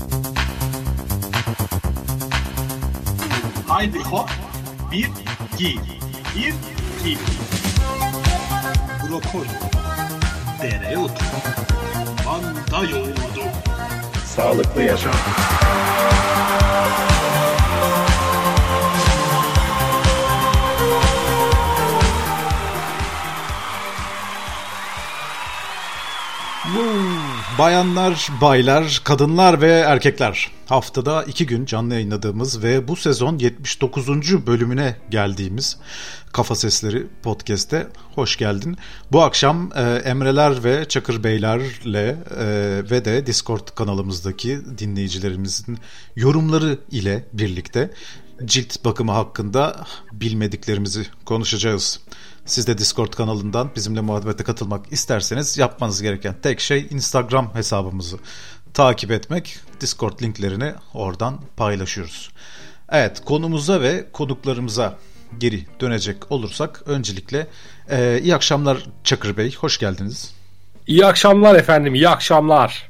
Haydi hop, bir, iki, bir, iki. Brokoli, dereotu, manda yoğurdu. Sağlıklı yaşam. Bayanlar, baylar, kadınlar ve erkekler. Haftada 2 gün canlı yayınladığımız ve bu sezon 79. bölümüne geldiğimiz Kafa Sesleri Podcast'te hoş geldin. Bu akşam Emreler ve Çakır Beylerle ve de Discord kanalımızdaki dinleyicilerimizin yorumları ile birlikte cilt bakımı hakkında bilmediklerimizi konuşacağız. Siz de Discord kanalından bizimle muhabbete katılmak isterseniz yapmanız gereken tek şey Instagram hesabımızı takip etmek. Discord linklerini oradan paylaşıyoruz. Evet, konumuza ve konuklarımıza geri dönecek olursak öncelikle iyi akşamlar Çakır Bey, hoş geldiniz. İyi akşamlar efendim, iyi akşamlar.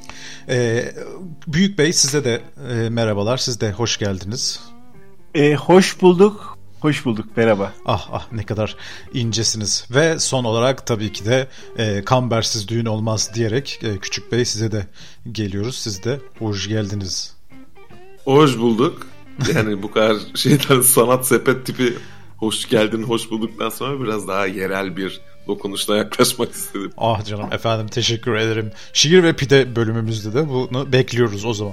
Büyük Bey, size de merhabalar, siz de hoş geldiniz. Hoş bulduk. Hoş bulduk. Merhaba. Ah ne kadar incesiniz. Ve son olarak tabii ki de kambersiz düğün olmaz diyerek Küçük Bey, size de geliyoruz. Siz de hoş geldiniz. Hoş bulduk. Yani bu kadar şeyden sanat sepet tipi hoş geldin, hoş bulduktan sonra biraz daha yerel bir dokunuşla yaklaşmak istedim. Ah canım efendim, teşekkür ederim. Şiir ve pide bölümümüzde de bunu bekliyoruz o zaman.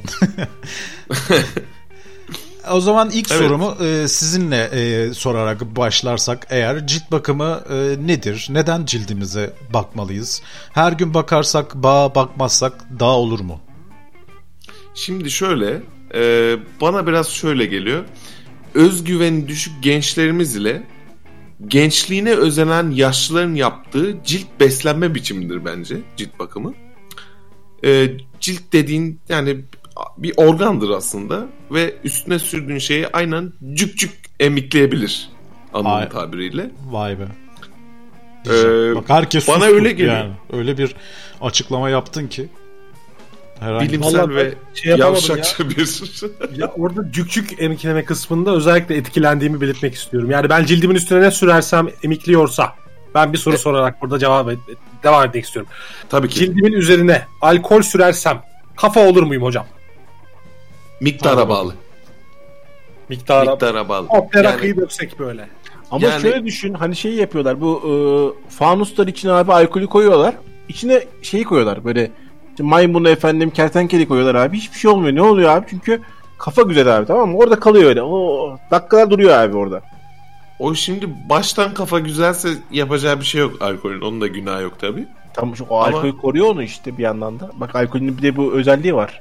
O zaman ilk sorumu sizinle sorarak başlarsak eğer, cilt bakımı nedir? Neden cildimize bakmalıyız? Her gün bakarsak bağ, bakmazsak dağ olur mu? Şimdi şöyle, bana biraz şöyle geliyor. Özgüveni düşük gençlerimiz ile gençliğine özenen yaşlıların yaptığı cilt beslenme biçimidir bence cilt bakımı. Cilt dediğin yani bir organdır aslında ve üstüne sürdüğün şeyi aynen cük cük emikleyebilir anlamı tabiriyle. Vay be. Bak herkes bana öyle geliyor. Yani. Öyle bir açıklama yaptın ki. Bilimsel ve yavşakça bir... Ya orada cük cük emikleme kısmında özellikle etkilendiğimi belirtmek istiyorum. Yani ben cildimin üstüne ne sürersem emikliyorsa, ben bir soru sorarak burada devam etmek istiyorum. Tabii ki. Cildimin üzerine alkol sürersem kafa olur muyum hocam? Miktara bağlı. Miktara bağlı. Opera rakıyı döksek böyle. Ama şöyle düşün, hani şeyi yapıyorlar, bu fanuslar içine abi alkolü koyuyorlar. İçine şeyi koyuyorlar böyle, işte maymunu efendim, kertenkele koyuyorlar abi. Hiçbir şey olmuyor. Ne oluyor abi? Çünkü kafa güzel abi, tamam mı? Orada kalıyor öyle. O dakikalar duruyor abi orada. O şimdi baştan kafa güzelse yapacağı bir şey yok alkolün. Onun da günahı yok tabii. Tamam, o alkolü koruyor onu işte bir yandan da. Bak, alkolün bir de bu özelliği var.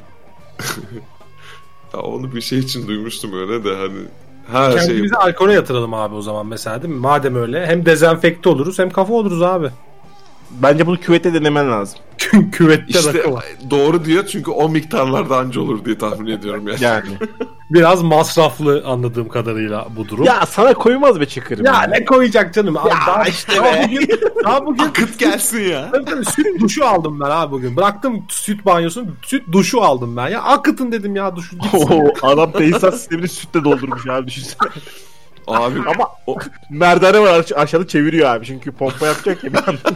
Ya onu bir şey için duymuştum öyle de hani. Kendimizi alkole yatıralım abi o zaman mesela, değil mi? Madem öyle, hem dezenfekte oluruz hem kafa oluruz abi. Bence bunu küvette denemen lazım. Küvette işte rakı var. Doğru diyor çünkü o miktarlarda anca olur diye tahmin ediyorum yani. Biraz masraflı anladığım kadarıyla bu durum. Ya sana koymaz be Çakır'ım. Ya ne koyacak canım? Ya daha işte daha bugün akıt gelsin ya. Tabii, süt duşu aldım ben abi bugün. Bıraktım süt banyosunu, süt duşu aldım ben. Ya akıtın dedim ya duşu. Adam tesisat sistemini sütle doldurmuş abi, düşünsene. Abi ama o merdane var aşağıda, çeviriyor abi çünkü pompa yapacak ya bir yandan.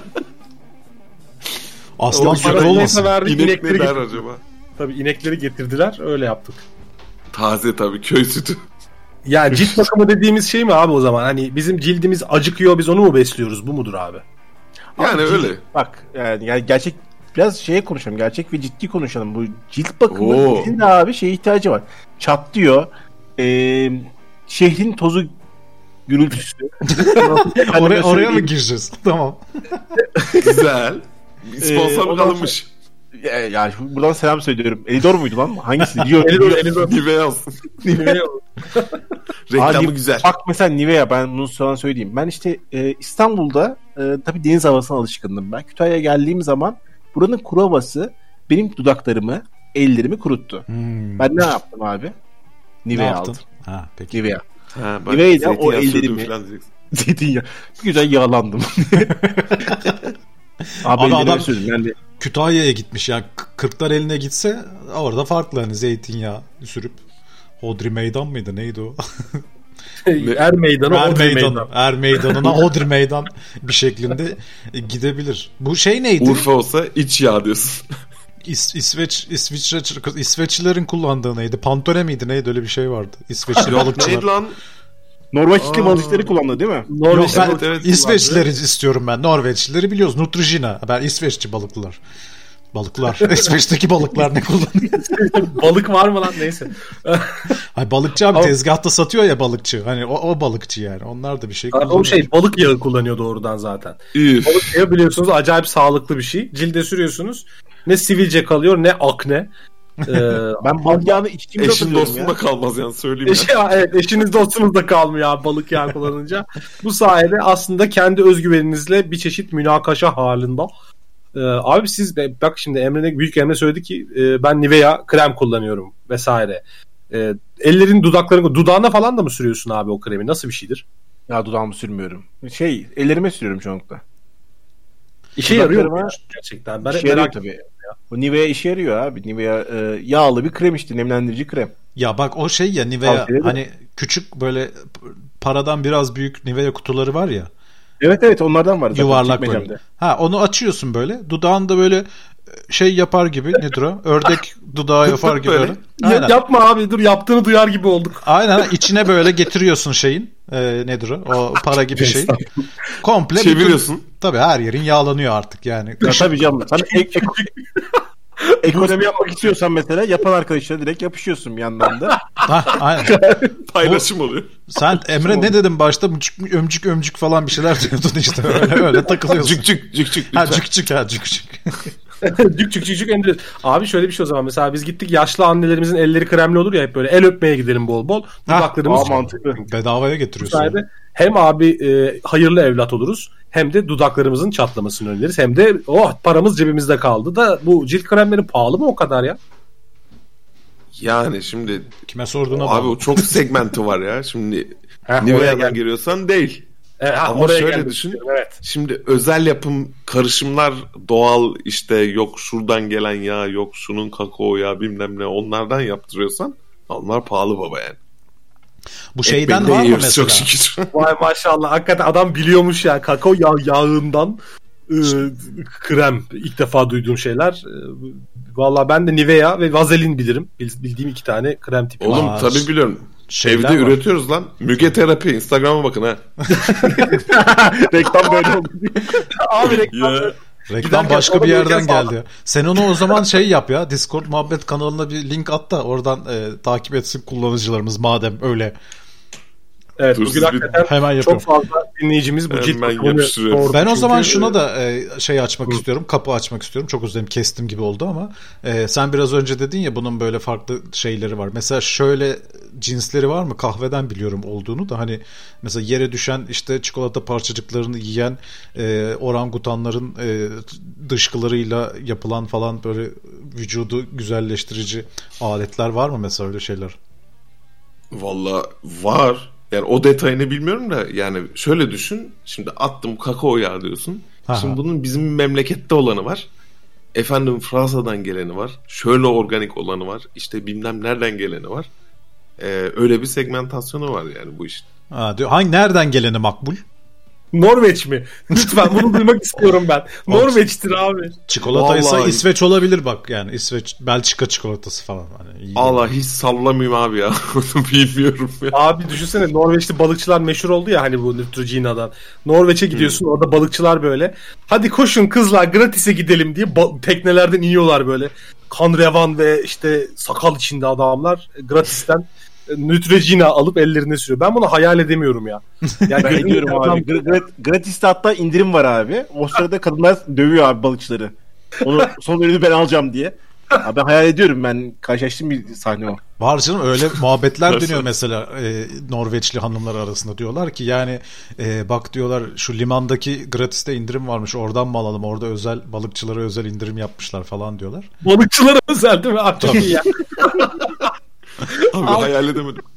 Aslan süt olmasın. İnekleri der acaba? Tabii inekleri getirdiler, öyle yaptık. Taze tabii, köy sütü. Ya cilt bakımı dediğimiz şey mi abi o zaman? Hani bizim cildimiz acıkıyor, biz onu mu besliyoruz? Bu mudur abi? Yani abi, öyle. Bak yani gerçek, biraz konuşalım. Gerçek ve ciddi konuşalım. Bu cilt bakımı cildin de abi ihtiyacı var. Çatlıyor. Şehrin tozu, gürültüsü. Oraya mı gireceğiz? Tamam. Güzel. Sponsor kalınmış. Yani buradan selam söylüyorum. Elidor muydu lan? Hangisi? Elidor. Nivea olsun. Reklamı güzel. Bak mesela Nivea, ben bunu sana söyleyeyim. Ben işte İstanbul'da tabii deniz havasına alışkındım ben. Kütahya'ya geldiğim zaman buranın kuru havası benim dudaklarımı, ellerimi kuruttu. Ben ne yaptım abi? Nivea aldım. Ha, peki. Nivea. Nivea'yla o ellerimi zeytinyağı. Güzel yağlandım. Abi Adam adam yani Kütahya'ya gitmiş yani Kırklar eline gitse orada farklı hani zeytinyağı sürüp Hodri Meydan mıydı neydi o? Er meydanı, Hodri meydan. Er meydanına Hodri meydan bir şeklinde gidebilir. Bu şey neydi? Urfa olsa iç yağ diyorsun. İsveçlilerin kullandığı neydi? Pantone miydi neydi öyle bir şey vardı. İsveçli balıkçılar. Neydi lan? Norveçli balıkçıları kullandı değil mi? Yok ben evet, İsveçlileri istiyorum ben. Norveçlileri biliyoruz. Nutrujina. Ben İsveçli balıklar. İsveç'teki balıklar ne kullanıyor? Balık var mı lan neyse. Hayır, balıkçı abi tezgahta satıyor ya balıkçı. Hani o balıkçı yani. Onlar da bir şey kullanıyor. O şey balık yağı kullanıyor doğrudan zaten. Üf. Balık yağı biliyorsunuz acayip sağlıklı bir şey. Cilde sürüyorsunuz. Ne sivilce kalıyor ne akne. Ben balık yağını içtiğimde Eşin hatırlıyorum dostun ya. da kalmaz yani söyleyeyim ya. Evet, eşiniz dostunuz da kalmıyor abi balık yağı kullanınca. Bu sayede aslında kendi özgüveninizle bir çeşit münakaşa halinde. Abi siz bak şimdi büyük Emre söyledi ki ben Nivea krem kullanıyorum vesaire. Ellerin dudağına falan da mı sürüyorsun abi o kremi? Nasıl bir şeydir? Ya dudağımı sürmüyorum. Ellerime sürüyorum çoğunlukla. İşe yarıyor mu gerçekten? Ben İşe yarıyor tabii. Bu Nivea işe yarıyor abi. Nivea yağlı bir krem işte, nemlendirici krem. Ya bak o şey ya Nivea hani küçük böyle paradan biraz büyük Nivea kutuları var ya. Evet onlardan var. Yuvarlak böyle. Ha onu açıyorsun böyle. Dudağında böyle şey yapar gibi nedir o? Ördek dudağı yapar gibi böyle. Yapma abi dur yaptığını duyar gibi olduk. Aynen içine böyle getiriyorsun şeyin. Nedir o? O para gibi şey. Komple çeviriyorsun. Tabii her yerin yağlanıyor artık yani. Ya tabii canım. Sen ekonomi yapmak istiyorsan mesela yapan arkadaşlara direkt yapışıyorsun bir yandan da. Aynen. Paylaşım oluyor. Sen Emre ne dedin başta? Ömcük falan bir şeyler diyordun işte. Öyle takılıyorsun. Cük. Ha cük. Cük endiriyoruz. Abi şöyle bir şey o zaman. Mesela biz gittik yaşlı annelerimizin elleri kremli olur ya hep böyle. El öpmeye gidelim bol bol. Dudaklarımız mantıklı. Bedavaya getiriyorsun. Hem abi hayırlı evlat oluruz. Hem de dudaklarımızın çatlamasını önleriz. Hem de paramız cebimizde kaldı da bu cilt kremleri pahalı mı o kadar ya? Yani şimdi kime sorduğuna abi bağlı. o çok segmenti var ya. Şimdi Nivea'dan geliyorsan değil. Ama şöyle düşün. Evet. Şimdi özel yapım karışımlar doğal işte yok şuradan gelen yağ yok şunun kakao yağı bilmem ne onlardan yaptırıyorsan onlar pahalı baba yani. Bu şeyden var mı mesela? Çok şükür. Vay maşallah hakikaten adam biliyormuş ya kakao yağından krem ilk defa duyduğum şeyler. Vallahi ben de Nivea ve Vaseline bilirim. Bildiğim 2 tane krem tipi. Oğlum tabii biliyorum. Evde üretiyoruz lan. Müge Terapi. Instagram'a bakın ha. Reklam böyle oldu. Abi reklam. Reklam başka bir yerden geldi. Sen onu o zaman şey yap ya. Discord muhabbet kanalına bir link at da oradan takip etsin kullanıcılarımız madem öyle. Evet bugün hakikaten hemen çok fazla dinleyicimiz bu cilt bakımını. Ben o zaman şuna da açmak istiyorum. Kapı açmak istiyorum. Çok özledim kestim gibi oldu ama sen biraz önce dedin ya bunun böyle farklı şeyleri var. Mesela şöyle cinsleri var mı? Kahveden biliyorum olduğunu da hani mesela yere düşen işte çikolata parçacıklarını yiyen orangutanların dışkılarıyla yapılan falan böyle vücudu güzelleştirici aletler var mı mesela öyle şeyler? Vallahi var. Yani o detayını bilmiyorum da yani şöyle düşün. Şimdi attım kakao yağı diyorsun. Aha. Şimdi bunun bizim memlekette olanı var. Efendim Fransa'dan geleni var. Şöyle organik olanı var. İşte bilmem nereden geleni var. Öyle bir segmentasyonu var yani bu işin. Nereden geleni makbul? Norveç mi? Lütfen bunu duymak istiyorum ben. Norveç'tir abi. Çikolataysa İsveç olabilir bak yani İsveç, Belçika çikolatası falan. Hani Allah hiç sallamayayım abi ya. Bilmiyorum ya. Abi düşünsene Norveçli balıkçılar meşhur oldu ya hani bu Neutrogena'dan. Norveç'e gidiyorsun orada balıkçılar böyle. Hadi koşun kızlar gratis'e gidelim diye teknelerden iniyorlar böyle. Kan revan ve işte sakal içinde adamlar gratis'ten Neutrogena alıp ellerine sürüyor. Ben bunu hayal edemiyorum ya. Yani ben ediyorum abi. Gratis'te hatta indirim var abi. O sırada kadınlar dövüyor abi balıkçıları. Onu son ürünü ben alacağım diye. Abi hayal ediyorum ben. Karşılaştığım bir sahne o. Var canım öyle muhabbetler dönüyor mesela Norveçli hanımlar arasında diyorlar ki yani bak diyorlar şu limandaki gratis'te indirim varmış oradan mı alalım orada özel balıkçılara özel indirim yapmışlar falan diyorlar. Balıkçılara özel değil mi? Çok iyi ya. Abi hayal edemedim.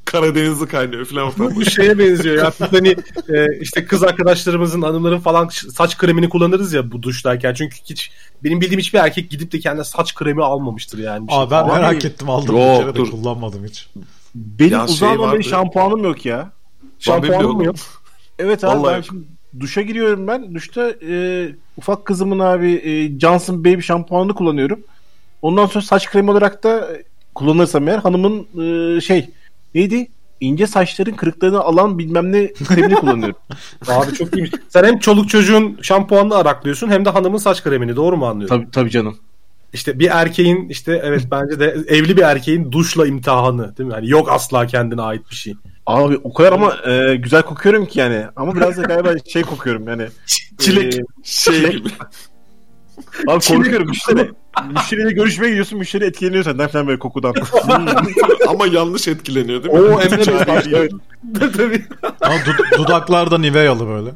Karadeniz'i kaynıyor falan. Bu şeye benziyor ya. Biz hani işte kız arkadaşlarımızın, hanımların falan saç kremini kullanırız ya bu duştayken. Çünkü hiç benim bildiğim hiçbir erkek gidip de kendine saç kremi almamıştır yani. Abi ben merak ettim, aldım. Yok, Bir kere de dur. kullanmadım hiç. Benim Ya uzun zamandır vardı. şampuanım yok ya. Şampuanım mı yok? Evet abi Vallahi ben yok. şimdi duşa giriyorum ben. Duşta ufak kızımın abi Johnson Baby şampuanını kullanıyorum. Ondan sonra saç kremi olarak da kullanırsam eğer hanımın neydi? İnce saçların kırıklarını alan bilmem ne kremini kullanıyorum. Abi çok iyiymiş. Sen hem çoluk çocuğun şampuanını araklıyorsun hem de hanımın saç kremini, doğru mu anlıyorum? Tabii canım. İşte bir erkeğin işte evet bence de evli bir erkeğin duşla imtihanı değil mi? Hani yok asla kendine ait bir şey. Abi o kadar ama güzel kokuyorum ki yani. Ama biraz da galiba kokuyorum yani. Çilek. Şey gibi. Abi korkuyorum müşteri. Müşteriyle görüşmeye gidiyorsun, müşteri etkileniyor senden falan böyle kokudan. Ama yanlış etkileniyor değil mi? Oo Emre Bey. Evet. Tabii. Ama dudaklarda Nivea'lı böyle.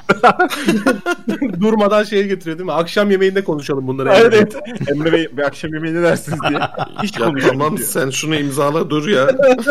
Durmadan şeye getiriyor değil mi? Akşam yemeğinde konuşalım bunları. Evet. Emre Bey bir akşam yemeği ne dersiniz diye. Hiç Ya konuşamam tamam diyor. sen şunu imzala dur ya.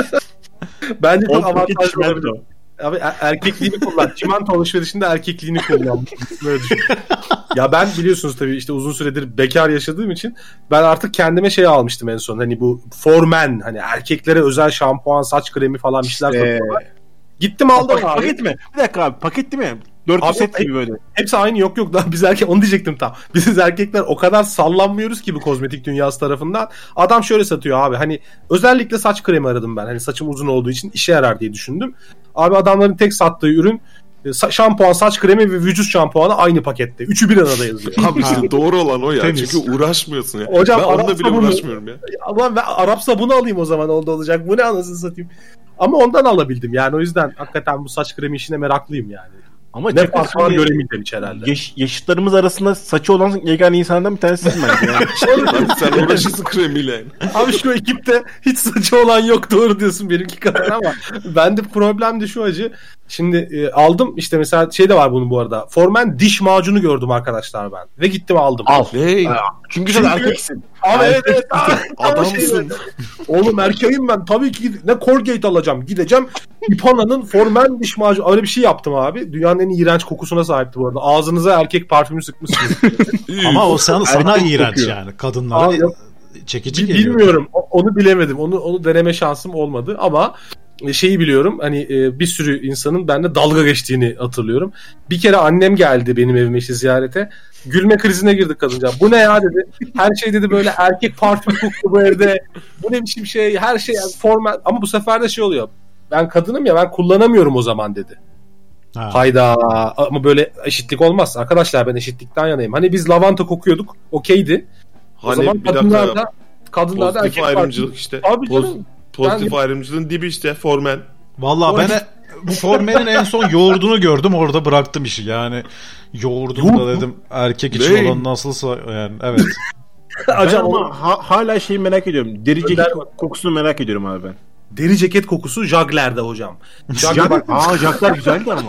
Bence çok O paket avantajlı çimento. olabilir. Abi erkekliğini kullan. Çimento alışverişinde erkekliğini kullan. Böyle düşün. Ya ben biliyorsunuz tabii işte uzun süredir bekar yaşadığım için ben artık kendime şey almıştım en son. Hani bu Formen, hani erkeklere özel şampuan, saç kremi falan bir şeyler satıyorlar. Gittim aldım abi. Paket mi? Bir dakika abi, paket değil mi? 400 Abi, set gibi böyle. Hepsi aynı, yok daha biz erkek, onu diyecektim tam. Biz erkekler o kadar sallanmıyoruz ki bu kozmetik dünyası tarafından. Adam şöyle satıyor abi, hani özellikle saç kremi aradım ben. Hani saçım uzun olduğu için işe yarar diye düşündüm. Abi adamların tek sattığı ürün şampuan, saç kremi ve vücut şampuanı aynı pakette. Üçü bir arada yazıyor. Abi işte doğru olan o ya. Temiz. Çünkü uğraşmıyorsun ya. Hocam, ben Arap onunla bile sabunu- uğraşmıyorum ya. Ama ben Arap sabunu alayım o zaman, oldu olacak. Bu ne anasını satayım. Ama ondan alabildim yani, o yüzden hakikaten bu saç kremi işine meraklıyım yani. Ama Ne fark var göremeyeceğim hiç herhalde. yaşıtlarımız arasında saçı olan yegane insanlardan bir tanesiyim bence. Yani. Lan sen uğraşırsın kremiyle yani. Abi şu ekipte hiç saçı olan yok, doğru diyorsun benimki kadar, ama bende problem de şu acı. Şimdi aldım işte, mesela şey de var bunun bu arada. Formen diş macunu gördüm arkadaşlar ben. Ve gittim aldım. Al. Hey, Çünkü sen erkeksin. Abi evet. adamsın. Oğlum erkeğim ben. Tabii ki ne Colgate alacağım. Gideceğim Ipana'nın Formen diş macunu. Öyle bir şey yaptım abi. Dünyanın en iğrenç kokusuna sahipti bu arada. Ağzınıza erkek parfümü sıkmışsınız. Ama o sana Erkek iğrenç kokuyor. yani. Kadınlara Abi yok. çekici geliyor. Bilmiyorum. Onu bilemedim. Onu deneme şansım olmadı ama şeyi biliyorum. Hani bir sürü insanın bende dalga geçtiğini hatırlıyorum. Bir kere annem geldi benim evime işte ziyarete. Gülme krizine girdik kadınca. Bu ne ya dedi. Her şey dedi böyle erkek parfüm koktu bu evde. Bu ne biçim şey. Her şey yani formal. Ama bu sefer de şey oluyor. Ben kadınım ya, ben kullanamıyorum o zaman dedi. Ha. Hayda, ama böyle eşitlik olmaz. Arkadaşlar ben eşitlikten yanayım. Hani biz lavanta kokuyorduk. Okeydi. O zaman Hani bir kadınlarda dakika. kadınlarda Pozitif erkek ayrımcılık işte. Abi canım. Pozitif ayrımcılığın dibi işte Formen. Vallahi ben bu Formen'in en son yoğurdunu gördüm, orada bıraktım işi. Yani yoğurdunu da dedim erkek için Ne? olan nasılsa yani, evet. Ben Acaba ama hala şeyi merak ediyorum. Deri ceket kokusunu merak ediyorum abi ben. deri ceket kokusu Jagler'de hocam. Jagler bak, Jacklar güzeldi ama.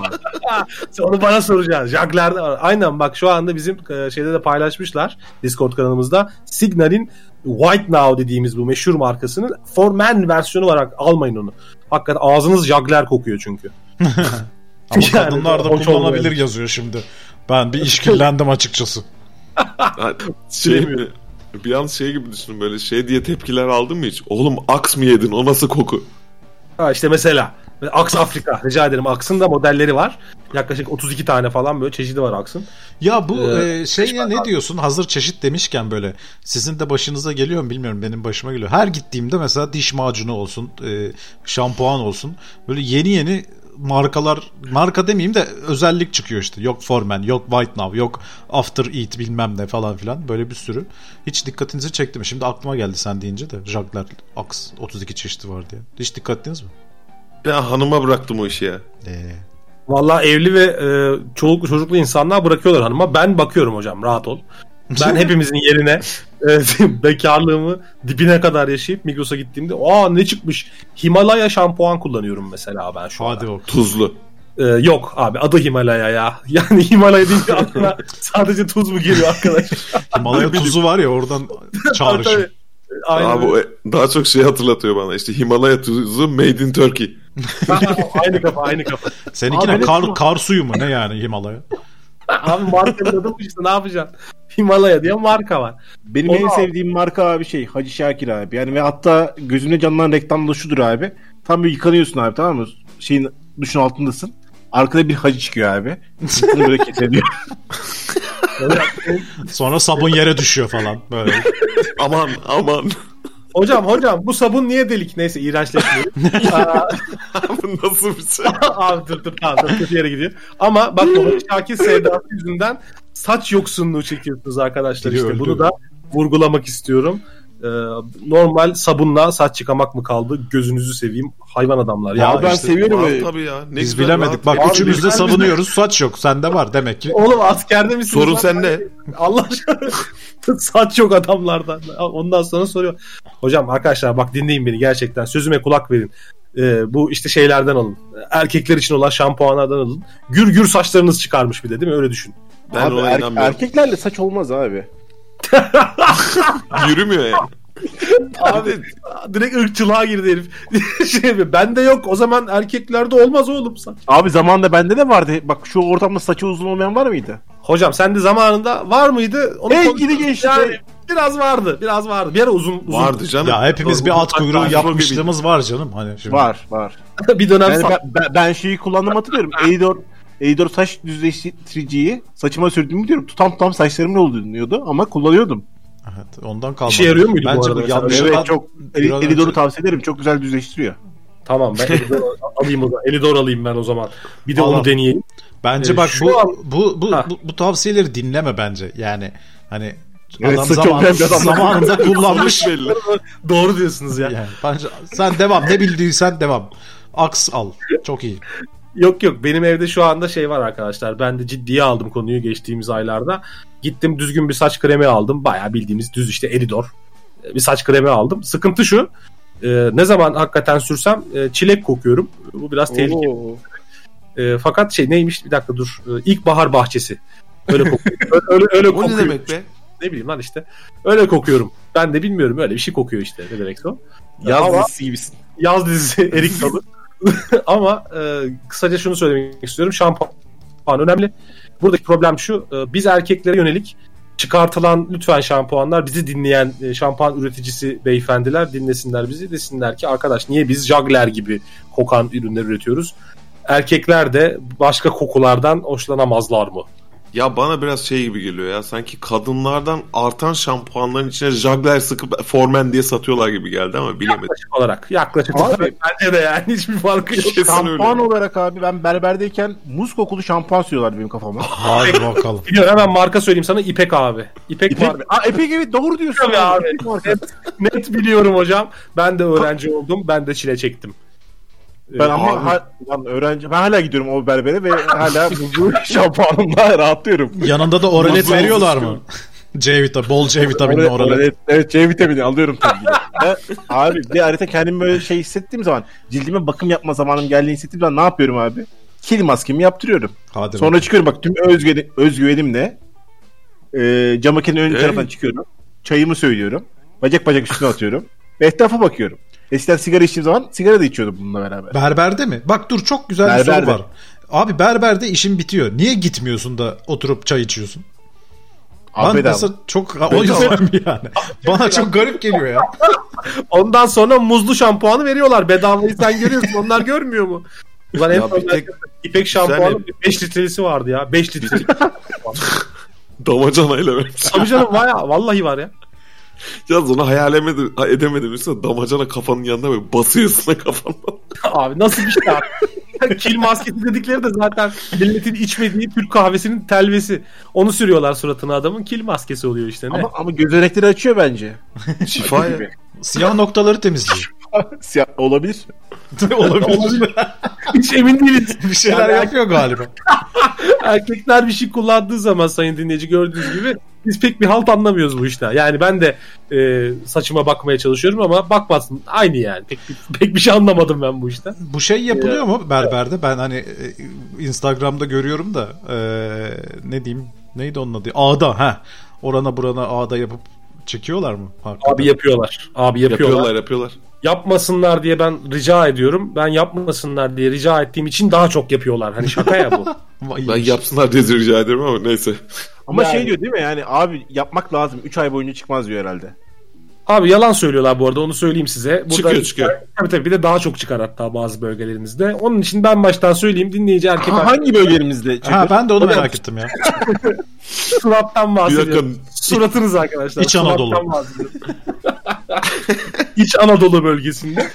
sen onu bana soracaksın. Jagler'de var. Aynen bak, şu anda bizim şeyde de paylaşmışlar Discord kanalımızda. Signal'in White Now dediğimiz bu meşhur markasının For Men versiyonu var. Almayın onu. Hakikaten ağzınız Jagler kokuyor çünkü. Ama Yani kadınlar da hoş kullanabilir olmuyor. yazıyor şimdi. Ben bir işkillendim açıkçası. Şey mi? Bir an şey gibi düşünün, böyle şey diye tepkiler aldın mı hiç? Oğlum aks mı yedin? O nasıl koku? Ha işte mesela Aks Afrika, rica ederim. Aks'ın da modelleri var. Yaklaşık 32 tane falan böyle çeşidi var Aks'ın. Ya bu şeye ne diyorsun? Hazır çeşit demişken böyle sizin de başınıza geliyor mu bilmiyorum, benim başıma geliyor. Her gittiğimde mesela diş macunu olsun, şampuan olsun, böyle yeni markalar, marka demeyeyim de özellik çıkıyor işte. Yok Formen, yok White Now, yok After Eat bilmem ne falan filan, böyle bir sürü. Hiç dikkatinizi çekti mi? Şimdi aklıma geldi sen deyince de Jagler, Axe 32 çeşidi var diye. Hiç dikkat ettiniz mi? Ben hanıma bıraktım o işi ya. Vallahi evli ve çoluklu çocuklu insanlar bırakıyorlar hanıma. Ben bakıyorum hocam, rahat ol. Ben hepimizin yerine bekarlığımı dibine kadar yaşayıp Migros'a gittiğimde ne çıkmış? Himalaya şampuan kullanıyorum mesela ben şu Hadi anda. bak. Tuzlu. Yok abi, adı Himalaya ya. Yani Himalaya deyince aklına sadece tuz mu geliyor arkadaş? Himalaya tuzu var ya, oradan çağrışım. Tabii. Aynen Abi öyle. daha çok şey hatırlatıyor bana. İşte Himalaya tuzu made in Turkey. Aynı kafa. Seninkine Abi, kar suyu mu ne yani Himalaya? Abi markanın adı bu işte, ne yapacaksın? Himalaya diye marka var. Benim Onu en al. sevdiğim marka abi Hacı Şakir abi. Yani ve hatta gözümde canlanan reklam da şudur abi. Tam bir yıkanıyorsun abi, tamam mı? Duşun altındasın. Arkada bir hacı çıkıyor abi. Bunu böyle keseliyor. Sonra sabun yere düşüyor falan böyle. Aman. Hocam bu sabun niye delik? Neyse, iğrençleşmiyor. Bu nasıl bir şey? Abi dur tamam, kötü yere gidiyor. Ama bak, o Şakir sevdası yüzünden saç yoksunluğu çekiyorsunuz arkadaşlar. Biri İşte öldü. bunu da vurgulamak istiyorum. Normal sabunla saç yıkamak mı kaldı? Gözünüzü seveyim hayvan adamlar. Ya Ya ben işte, seviyorum Var öyle. tabii ya. Ne Biz güzel, bilemedik. rahat. Bak Abi, üçümüz de biz- savunuyoruz. Saç yok. Sende var demek ki. oğlum askerde misiniz? Sorun lan? sende. Allah aşkına. Saç yok adamlardan. Ondan sonra soruyor. Hocam arkadaşlar bak, dinleyin beni gerçekten. Sözüme kulak verin. Bu işte şeylerden alın. Erkekler için olan şampuanlardan alın. Gür saçlarınız çıkarmış bir de, değil mi? Öyle düşün. Ben Abi, ona inanmıyorum. erkeklerle saç olmaz abi. Yürümüyor yani. Abi direkt ırkçılığa girdi herif. Bende yok. O zaman erkeklerde olmaz oğlum saç. Abi zamanında bende de vardı. Bak şu ortamda saçı uzun olmayan var mıydı? Hocam sen de zamanında var mıydı? Onu Ey konuşalım. gidi geçti. Yani biraz vardı. Bir ara uzun. Vardı canım. Ya hepimiz bir alt kuyruğu Saçlar yapmışlığımız var canım. Hani şimdi. Var. bir dönem Yani saç. ben şeyi kullandım hatırlıyorum. Eidor saç düzleştiriciyi saçıma sürdüğümü biliyorum. Tutam saçlarımın oluyordu ama kullanıyordum. Evet, ondan kalmadı. İşe yarıyor muydu bu Bence arada bu mesela? yanlış. Evet, çok bir an Eidor'u önce- tavsiye ederim. Çok güzel düzleştiriyor. Tamam, ben Elidor alayım o zaman. Elidor alayım ben o zaman. Bir de Al. onu deneyeyim. Bence bak şu an- bu tavsiyeleri dinleme bence. Yani hani Evet, adam saç olmayan bir adam. zamanında kullanmış. belli. Doğru diyorsunuz ya. Yani bence sen devam. Ne bildiysen devam. Aks al. Çok iyi. Yok benim evde şu anda şey var arkadaşlar. Ben de ciddiye aldım konuyu geçtiğimiz aylarda. Gittim düzgün bir saç kremi aldım. Bayağı bildiğimiz düz işte Elidor. Bir saç kremi aldım. Sıkıntı şu. Ne zaman hakikaten sürsem çilek kokuyorum. Bu biraz tehlikeli. Oo. Fakat neymiş, bir dakika dur. İlkbahar bahçesi. Öyle kokuyor. öyle O ne kokuyor. demek be? Ne bileyim lan işte. Öyle kokuyorum. Ben de bilmiyorum, öyle bir şey kokuyor işte. Ne demekse o. Yaz Ama- dizisi gibisin. Yaz dizisi Erik Dalı. Ama kısaca şunu söylemek istiyorum. Şampuan önemli. Buradaki problem şu. Biz erkeklere yönelik çıkartılan lütfen şampuanlar, bizi dinleyen şampuan üreticisi beyefendiler dinlesinler bizi. Desinler ki arkadaş, niye biz Jagler gibi kokan ürünler üretiyoruz? Erkekler de başka kokulardan hoşlanamazlar mı? Ya bana biraz şey gibi geliyor ya. Sanki kadınlardan artan şampuanların içine Jagler sıkıp Formen diye satıyorlar gibi geldi ama bilemedim. Yaklaşık Abi- olarak. Bence de yani hiçbir farkı yok. Kesin Şampuan öyle. olarak abi ben berberdeyken muz kokulu şampuan sürüyorlar benim kafama. Hadi bakalım. Biliyorum, hemen marka söyleyeyim sana, İpek abi. İpek var. Epey evet doğru diyorsun. Tabii abi. İpek marka. Net biliyorum hocam. Ben de öğrenci oldum. Ben de çile çektim. Ben ama Abi. lan öğrenci ben hala gidiyorum o berbere ve hala bu şampuanımla rahatlıyorum. Yanında da oralet Muzlu veriyorlar olmuş mı? Bol C vitamini oralet. Evet C vitamini alıyorum tabii ki de. Abi bir harita kendimi böyle şey hissettiğim zaman, cildime bakım yapma zamanım geldiğini hissettiğim zaman ne yapıyorum abi? Kil maskemi yaptırıyorum. Hadi Sonra çıkıyorum bak tüm özgüvenimle cam makinenin ön tarafından çıkıyorum. Çayımı söylüyorum. Bacak üstüne atıyorum. Ve etrafa bakıyorum. Eskiden sigara içtiğim zaman sigara da içiyordum bununla beraber. Berberde mi? Bak dur, çok güzel bir Berberde. soru var. Abi berberde işin bitiyor. Niye gitmiyorsun da oturup çay içiyorsun? Abi Ben mesela çok o yüzden mi yani? Bana çok garip geliyor ya. Ondan sonra muzlu şampuanı veriyorlar. Bedavayı sen görüyorsun. Onlar görmüyor mu? Ulan en Ya bir son tek İpek şampuanı sen- 5 litresi vardı ya. 5 litrelik. Damacanayla vermiş. Tabii canım, vallahi var ya. Yalnız onu hayal edemedim. Mesela damacana kafanın yanında böyle basıyorsun kafandan. Abi nasıl bir şey abi? Kil maskesi dedikleri de zaten milletin içmediği Türk kahvesinin telvesi. Onu sürüyorlar suratına adamın. Kil maskesi oluyor işte. Ne? Ama gözenekleri açıyor bence. Şifa ya. Siyah noktaları temizliyor. Siyah olabilir. Olabilir. Hiç emin değiliz. Bir şeyler yapıyor galiba. Erkekler bir şey kullandığı zaman sayın dinleyici, gördüğünüz gibi biz pek bir halt anlamıyoruz bu işte. Yani ben de saçıma bakmaya çalışıyorum ama bakmasın, aynı yani. Pek bir şey anlamadım ben bu işte. Bu şey yapılıyor mu berberde? Ben hani Instagram'da görüyorum da ne diyeyim? Neydi onun adı? Ağda. Orana burana ağda yapıp çekiyorlar mı? Hakikaten. Abi yapıyorlar. Yapıyorlar. Yapmasınlar diye ben rica ediyorum. Ben yapmasınlar diye rica ettiğim için daha çok yapıyorlar. Hani şaka ya bu. Ben yapsınlar diye rica ederim ama neyse. Ama Yani- şey diyor değil mi yani abi yapmak lazım. 3 ay boyunca çıkmaz diyor herhalde. Abi yalan söylüyorlar bu arada, onu söyleyeyim size. Çıkıyor. Tabii bir de daha çok çıkar hatta bazı bölgelerimizde. Onun için ben baştan söyleyeyim, dinleyici erkek Hangi bölgelerimizde çıkıyor? Ha, ben de onu merak ettim ya. surattan Bir bahsediyorum. dakika. Suratınız arkadaşlar. İç Anadolu. Surattan bahsediyorum. İç Anadolu bölgesinde.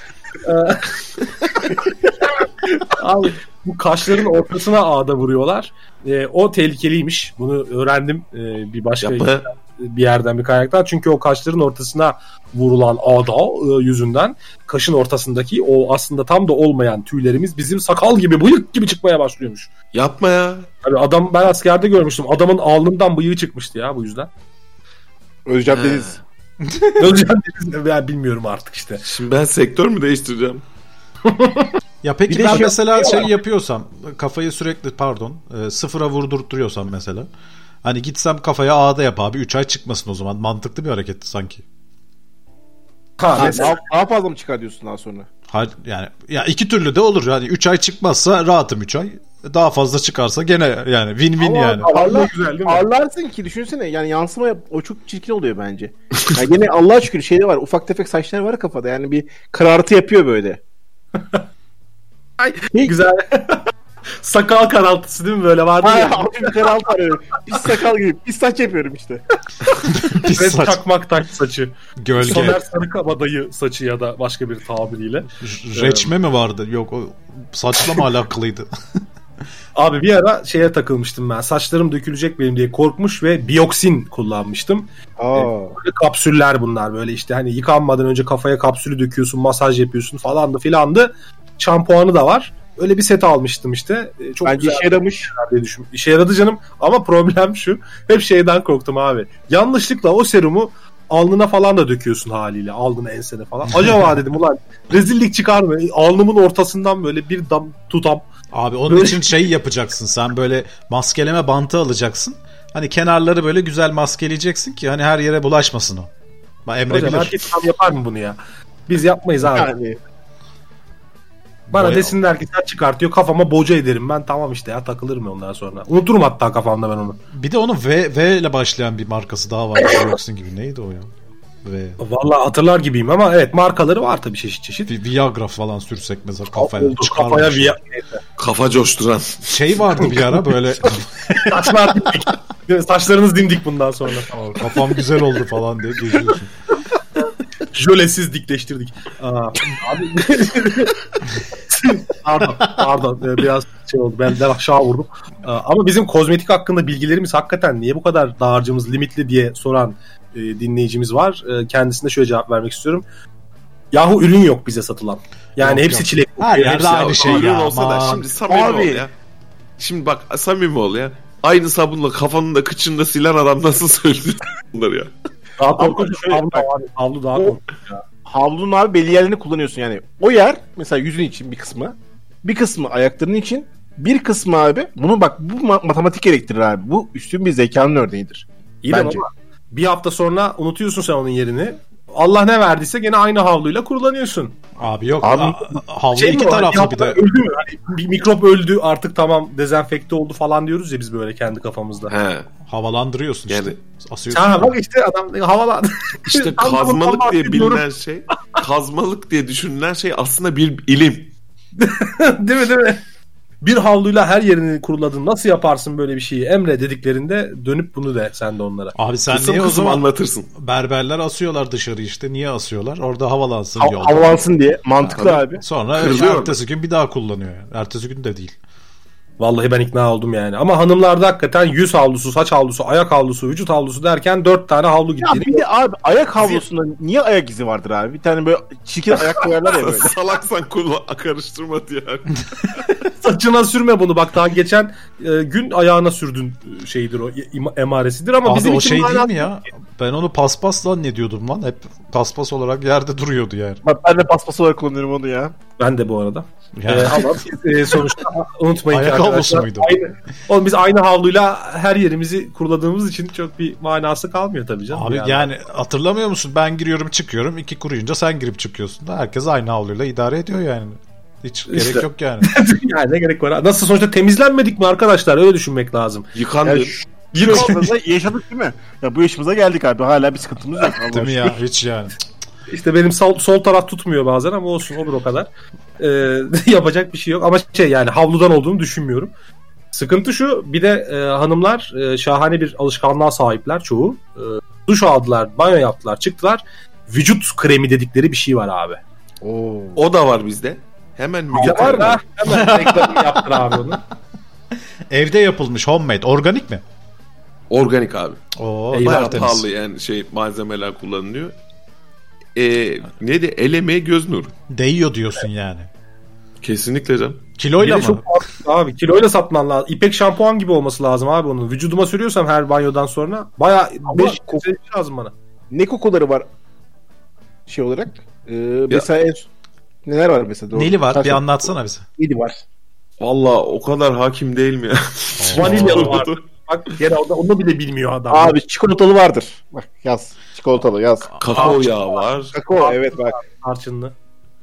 Abi bu kaşların ortasına ağda vuruyorlar. O tehlikeliymiş. Bunu öğrendim bir başka Yapma. bir yerden, bir kaynaktan. Çünkü o kaşların ortasına vurulan ağda yüzünden kaşın ortasındaki o aslında tam da olmayan tüylerimiz bizim sakal gibi, bıyık gibi çıkmaya başlıyormuş. Yapma ya. Abi adam, ben askerde görmüştüm. Adamın alnından bıyığı çıkmıştı ya bu yüzden. Özcan He. Deniz. Özcan Deniz, ben bilmiyorum artık işte. Şimdi ben sektör mü değiştireceğim? Ya peki Bir de ben şey- mesela şey yapıyorsam, kafayı sürekli sıfıra vurdurtturuyorsam mesela, hani gitsem kafaya ağda yap abi, 3 ay çıkmasın o zaman. Mantıklı bir hareket sanki. Daha fazla mı çıkar diyorsun daha sonra? Yani ya iki türlü de olur. Yani 3 ay çıkmazsa rahatım 3 ay. Daha fazla çıkarsa gene yani win-win Ama yani. Allah güzel değil mi? Ağırlarsın ki düşünsene yani yansıma o çok çirkin oluyor bence. Yani gene Allah'a şükür şeyde var, ufak tefek saçlar var kafada yani bir karartı yapıyor böyle. Ay, güzel. Sakal karaltısı değil mi, böyle vardı Ha, ya. hafif bir karartı var öyle. Pis sakal gibi. Pis saç yapıyorum işte. Pis Red saç, çakmak taş saçı. gölge. Soner Sarıkabadayı saçı ya da başka bir tabiriyle. Reçme mi vardı? Yok, o saçla mı alakalıydı? Abi bir ara şeye takılmıştım ben. Saçlarım dökülecek benim diye korkmuş ve biyoksin kullanmıştım. Böyle kapsüller bunlar, böyle işte hani yıkanmadan önce kafaya kapsülü döküyorsun, masaj yapıyorsun falandı filandı. Şampuanı da var. Öyle bir set almıştım işte. Çok Bence güzel işe yaramış. diye düşün. İşe yaradı canım, ama problem şu. Hep şeyden korktum abi. Yanlışlıkla o serumu alnına falan da döküyorsun haliyle. Alnına, ensene falan. Acaba dedim ulan rezillik çıkar mı? Alnımın ortasından böyle bir tutam. Abi onun için şey yapacaksın, sen böyle maskeleme bantı alacaksın. Hani kenarları böyle güzel maskeleyeceksin ki hani her yere bulaşmasın o. Emre Hocam bilir. herkes tam yapar mı bunu ya? Biz yapmayız abi. Yani Bana Bayağı. desinler ki sen çıkartıyor, kafama boca ederim ben, tamam işte ya, takılırım ondan sonra. Unuturum hatta kafamda ben onu. Bir de onun V ile başlayan bir markası daha var. Bioxin gibi, neydi o ya? V. Vallahi hatırlar gibiyim ama evet, markaları var tabii çeşit çeşit. Viagra falan sürsek mesela kafaya. Oldu, kafaya bir Kafa coşturan. Şey vardı bir ara böyle saçlar dimdik. Değil mi? Saçlarınız dimdik bundan sonra. kafam güzel oldu falan diye geziyorsun. Jölesiz dikleştirdik. Abi pardon biraz şey oldu, ben de aşağı vurdum. Ama bizim kozmetik hakkında bilgilerimiz hakikaten niye bu kadar dağarcığımız limitli diye soran dinleyicimiz var. Kendisine şöyle cevap vermek istiyorum. Yahu ürün yok bize satılan. Yani Yok, hepsi yok. çilek. Her Hepsi- yerde aynı şey Ürün ya. olsa da aman. şimdi samimi Abi. ol ya. Şimdi bak samimi ol ya. Aynı sabunla kafanın da kıçında silen adam nasıl söylüyor bunları ya? Daha korkunç. Ama şöyle- Havlu daha O- korkunç. havlunun abi belli yerlerini kullanıyorsun yani. O yer mesela yüzün için bir kısmı. Bir kısmı ayakların için. Bir kısmı abi. Bunu bak bu matematik gerektirir abi. Bu üstün bir zekanın örneğidir. İyi de Bence. ama bir hafta sonra unutuyorsun sen onun yerini. Allah ne verdiyse gene aynı havluyla kurulanıyorsun. Abi yok. Abi, Havlu Şey mi iki var? taraflı bir de. Öldü mü? Hani bir mikrop öldü artık, tamam dezenfekte oldu falan diyoruz ya biz böyle kendi kafamızda. He. Havalandırıyorsun işte. Yani- Asıyorsun. Ha bak işte adam havalan. İşte Tam kazmalık bundan diye bahsediyorum. bilinen şey, kazmalık diye düşünülen şey aslında bir ilim. Değil mi? Bir havluyla her yerini kuruladın. Nasıl yaparsın böyle bir şeyi? Emre dediklerinde dönüp bunu de sen de onlara. Abi sen Kısım niye o kısım zaman anlatırsın. berberler asıyorlar dışarı işte. Niye asıyorlar? Orada havalansın yolda. Havalansın diye. Mantıklı abi. Sonra Kırılıyor mu? ertesi gün bir daha kullanıyor. Ertesi gün de değil. Vallahi ben ikna oldum yani. Ama hanımlarda hakikaten yüz havlusu, saç havlusu, ayak havlusu, vücut havlusu derken 4 tane havlu Ya gittiğini. bir de abi ayak havlusunda niye ayak izi vardır abi? Bir tane böyle çirkin ayak koyarlar ya böyle. Salaksan karıştırma diye. Saçına sürme bunu. Bak daha geçen gün ayağına sürdün şeydir o emaresidir ama Abi bizim o için şey değil mi ya? Ben onu paspas zannediyordum lan. Hep paspas olarak yerde duruyordu yani. Bak ben de paspas olarak kullanıyorum onu ya. Ben de bu arada. Yani Ama sonuçta unutmayın ki ayak havlusu arkadaşlar. muydu? Oğlum biz aynı havluyla her yerimizi kuruladığımız için çok bir manası kalmıyor tabii canım. Abi yani hatırlamıyor musun? Ben giriyorum çıkıyorum. 2 kuruyunca sen girip çıkıyorsun da herkes aynı havluyla idare ediyor yani. Hiç İşte. gerek yok yani. Yani ne gerek var? Nasıl sonuçta temizlenmedik mi arkadaşlar? Öyle düşünmek lazım. Yıkandın. Yani bir yaşımıza yaşadık değil mi? Ya bu yaşımıza geldik abi. Hala bir sıkıntımız yok. Değil mi ya? Hiç yani. İşte benim sol taraf tutmuyor bazen ama olsun olur o kadar. Yapacak bir şey yok ama yani havludan olduğunu düşünmüyorum. Sıkıntı şu bir de hanımlar şahane bir alışkanlığa sahipler çoğu. Duş aldılar, banyo yaptılar, çıktılar. Vücut kremi dedikleri bir şey var abi. Oo. O da var bizde. Hemen Müge Var Anlı. mı? Hemen reklamını yaptır abi onu. Evde yapılmış homemade. Organik mi? Organik abi. Oo, Eyvah, Bayağı tertemiz. pahalı yani malzemeler kullanılıyor. Ne de el emeği göz nuru. Değiyor diyorsun yani. Kesinlikle canım. Kiloyla Bir de mı? çok pahalı abi kiloyla satman lazım. İpek şampuan gibi olması lazım abi onun. Vücuduma sürüyorsam her banyodan sonra bayağı 5 lazım bana. Ne kokuları var şey olarak? Mesela neler var mesela? Doğru. Neli var? Taş- Bir anlatsana bize. Neli var. Valla o kadar hakim değilim ya. Vanilyalı var. Bak gene onu bile bilmiyor adam. Abi çikolatalı vardır. Bak yaz. Çikolatalı yaz. Kakao yağı var. Kakao evet bak. Tarçınlı.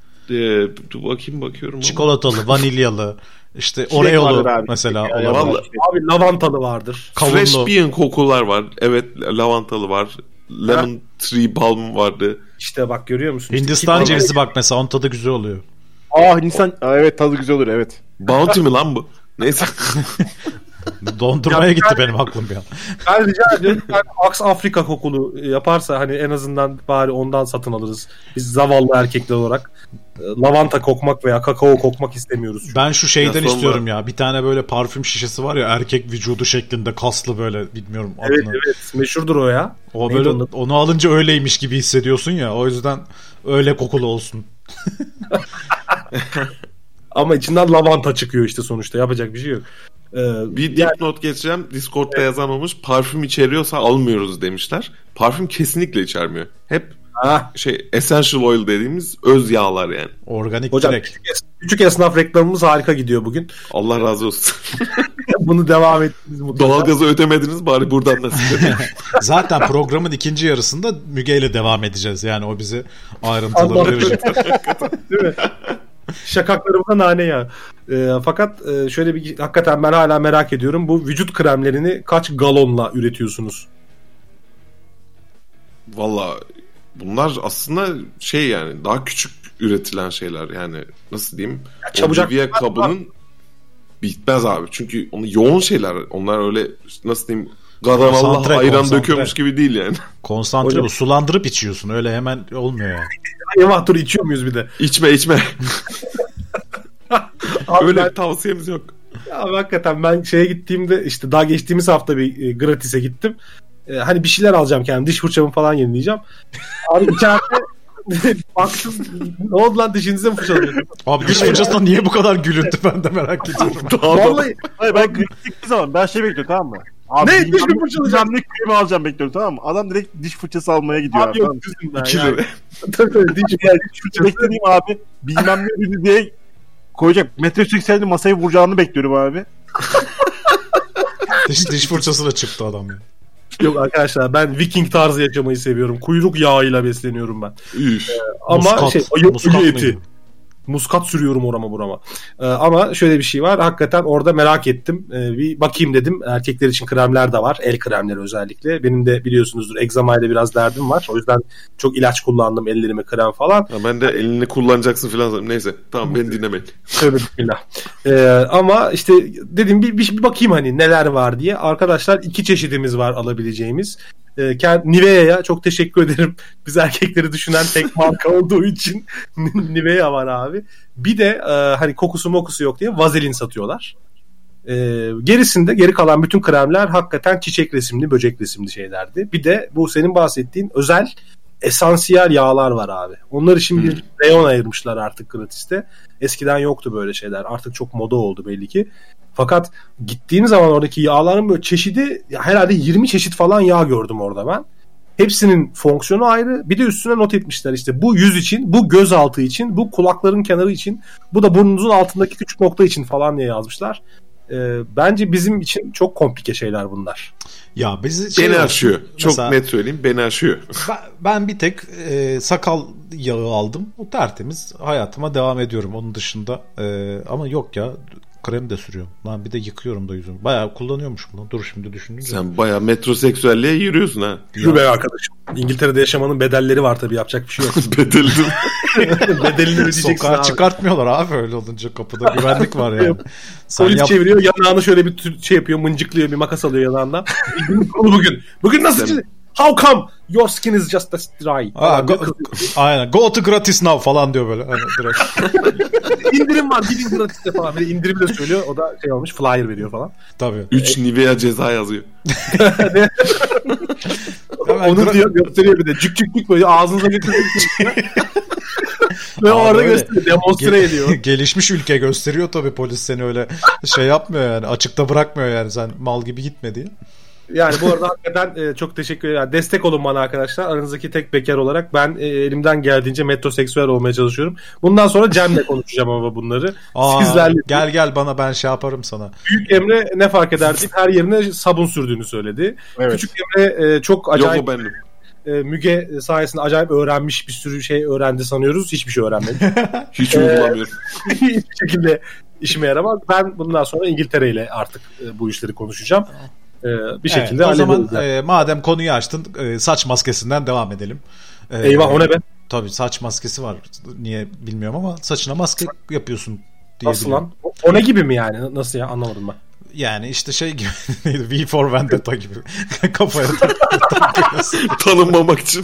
Dur bakıyorum. ama. Çikolatalı, vanilyalı, işte Çilek Oreo'lu vardır abi. mesela. Çilek, olabilir. Vallahi- Abi lavantalı vardır. Fresh Kavunlu. bean kokular var. Evet, lavantalı var. Lemon tree balm vardı. İşte bak görüyor musun? İşte Hindistan iki- cevizi bak mesela onun tadı güzel oluyor. Hindistan. Evet tadı güzel olur evet. Bounty mi lan bu? Neyse. Dondurmaya gitti benim aklım bir an. Ben rica ediyorum. Aks Afrika kokulu yaparsa hani en azından bari ondan satın alırız. Biz zavallı erkekler olarak lavanta kokmak veya kakao kokmak istemiyoruz. Ben şu şeyden Ya son istiyorum ya. Bir tane böyle parfüm şişesi var ya erkek vücudu şeklinde kaslı böyle bilmiyorum adını. Evet evet meşhurdur o ya. O Neydi böyle onun? onu alınca öyleymiş gibi hissediyorsun ya. O yüzden öyle kokulu olsun. Ama içinden lavanta çıkıyor işte sonuçta yapacak bir şey yok. Bir dipnot geçeceğim. Discord'da yazan olmuş. Parfüm içeriyorsa almıyoruz demişler. Parfüm kesinlikle içermiyor. Hep essential oil dediğimiz öz yağlar yani. Organik Hocam direkt. küçük esnaf reklamımız harika gidiyor bugün. Allah razı olsun. Bunu devam ettiniz mutlaka. Doğalgazı ödemediniz bari buradan nasip edin. Zaten programın ikinci yarısında Müge ile devam edeceğiz. Yani o bize ayrıntıları Allah verecek. Değil mi? Şakaklarımda nane ya. Fakat şöyle bir hakikaten ben hala merak ediyorum. Bu vücut kremlerini kaç galonla üretiyorsunuz? Valla bunlar aslında yani daha küçük üretilen şeyler yani nasıl diyeyim? Ya çabucak- Olivia kabının bitmez abi. Çünkü onu yoğun şeyler. Onlar öyle nasıl diyeyim? Gadanalı Konsantre, ayran konsantre. döküyormuş gibi değil yani. Konsantre Hocam- bu. Sulandırıp içiyorsun. Öyle hemen olmuyor yani. Eyvah dur içiyor muyuz bir de? İçme. Abi Öyle ben- bir tavsiyemiz yok. Ya hakikaten ben şeye gittiğimde işte daha geçtiğimiz hafta bir gratis'e gittim. Hani bir şeyler alacağım kendim. Diş fırçamı falan yenileyeceğim. Abi içeride baktım ne oldu lan dişinize mi fırçalıyorsunuz? Abi diş fırçasına niye bu kadar gülüntü ben de merak ediyorum. Vallahi Hayır ben kritik bir zaman ben şey bekliyorum tamam mı? Abi, Ne? Diş mi fırçalayacağım? Ne kremi alacağım bekliyorum tamam mı? Adam direkt diş fırçası almaya gidiyor. abi Abi, yok tamam. kızım ben 2 yani. lira. Tabii diş Diş fırçası beklediğim abi bilmem ne ürünü diye koyacak. Metrosexual'de masaya vuracağını bekliyorum abi. Diş fırçasıyla çıktı adam ya. yok arkadaşlar ben Viking tarzı yaşamayı seviyorum. Kuyruk yağıyla besleniyorum ben. Üf. Ama Muskat. ayı Muskat eti. mıydı? Muskat sürüyorum orama burama. Ama şöyle bir şey var. Hakikaten orada merak ettim. Bir bakayım dedim. Erkekler için kremler de var. El kremleri özellikle. Benim de biliyorsunuzdur egzamayla biraz derdim var. O yüzden çok ilaç kullandım ellerime krem falan. Ya ben de elini kullanacaksın falan sanırım. Neyse tamam beni dinlemeyin. Şöyle bismillah. Ama işte dedim bir bakayım hani neler var diye. Arkadaşlar 2 çeşidimiz var alabileceğimiz. Nivea'ya çok teşekkür ederim. Biz erkekleri düşünen tek marka olduğu için Nivea var abi. Bir de hani kokusu mokusu yok diye vazelin satıyorlar. Geri kalan bütün kremler hakikaten çiçek resimli, böcek resimli şeylerdi. Bir de bu senin bahsettiğin özel esansiyel yağlar var abi. Onları şimdi reyon ayırmışlar artık gratiste. Eskiden yoktu böyle şeyler. Artık çok moda oldu belli ki. Fakat gittiğim zaman oradaki yağların böyle çeşidi herhalde 20 çeşit falan yağ gördüm orada ben. Hepsinin fonksiyonu ayrı. Bir de üstüne not etmişler işte bu yüz için, bu göz altı için, bu kulakların kenarı için, bu da burnunuzun altındaki küçük nokta için falan diye yazmışlar. Bence bizim için çok komplike şeyler bunlar. Ya beni aşıyor. Çok net söyleyeyim, beni aşıyor. Ben bir tek sakal yağı aldım. O tertemiz. Hayatıma devam ediyorum. Onun dışında ama yok ya, krem de sürüyorum. Lan bir de yıkıyorum da yüzümü. Bayağı kullanıyormuşum lan. Dur şimdi düşününce. Sen bayağı metroseksüelliğe yürüyorsun ha. Yürü be arkadaşım. İngiltere'de yaşamanın bedelleri var tabii, yapacak bir şey yok. Bedelini ödeyeceksin. Sokağa çıkartmıyorlar abi öyle olunca, kapıda güvenlik var yani. Polis çeviriyor, yanağını şöyle bir şey yapıyor, mıncıklıyor, bir makas alıyor yanağından. Bugün nasıl? How come your skin is just as dry? Aynen. Go to gratis now falan diyor böyle. Hani direkt. İndirim var, gidin gratis'te falan. Bir indirimi de söylüyor. O da şey olmuş, flyer veriyor falan. Tabii. 3 Nivea ceza yazıyor. Onu diyor, gösteriyor bir de. Cük cük cük böyle ağzınıza götürüyor. Ve orada gösteriyor, demonstre ediyor. Gelişmiş ülke gösteriyor tabii, polis seni öyle şey yapmıyor yani. Açıkta bırakmıyor yani, sen mal gibi gitme diye. Yani bu arada hakikaten çok teşekkür ederim. Destek olun bana arkadaşlar. Aranızdaki tek bekar olarak ben elimden geldiğince metroseksüel olmaya çalışıyorum. Bundan sonra Cem'le konuşacağım ama bunları. Sizlerle. Gel bana, ben şey yaparım sana. Büyük Emre ne fark eder deyip her yerine sabun sürdüğünü söyledi. Evet. Küçük Emre çok acayip. Yok, Müge sayesinde acayip öğrenmiş, bir sürü şey öğrendi sanıyoruz. Hiçbir şey öğrenmedi. Hiç uygulamıyorum. Hiçbir şekilde işime yaramaz. Ben bundan sonra İngiltere ile artık bu işleri konuşacağım. Bir şekilde o zaman madem konuyu açtın, saç maskesinden devam edelim. Eyvah, o ne be? Tabii saç maskesi var. Niye bilmiyorum ama saçına maske yapıyorsun diye nasıl biliyorum. Lan? O ne gibi mi yani? Nasıl ya? Anlamadım ben. Yani işte şey gibi, V for Vendetta gibi kafaya takıyorsun. Tanınmamak için.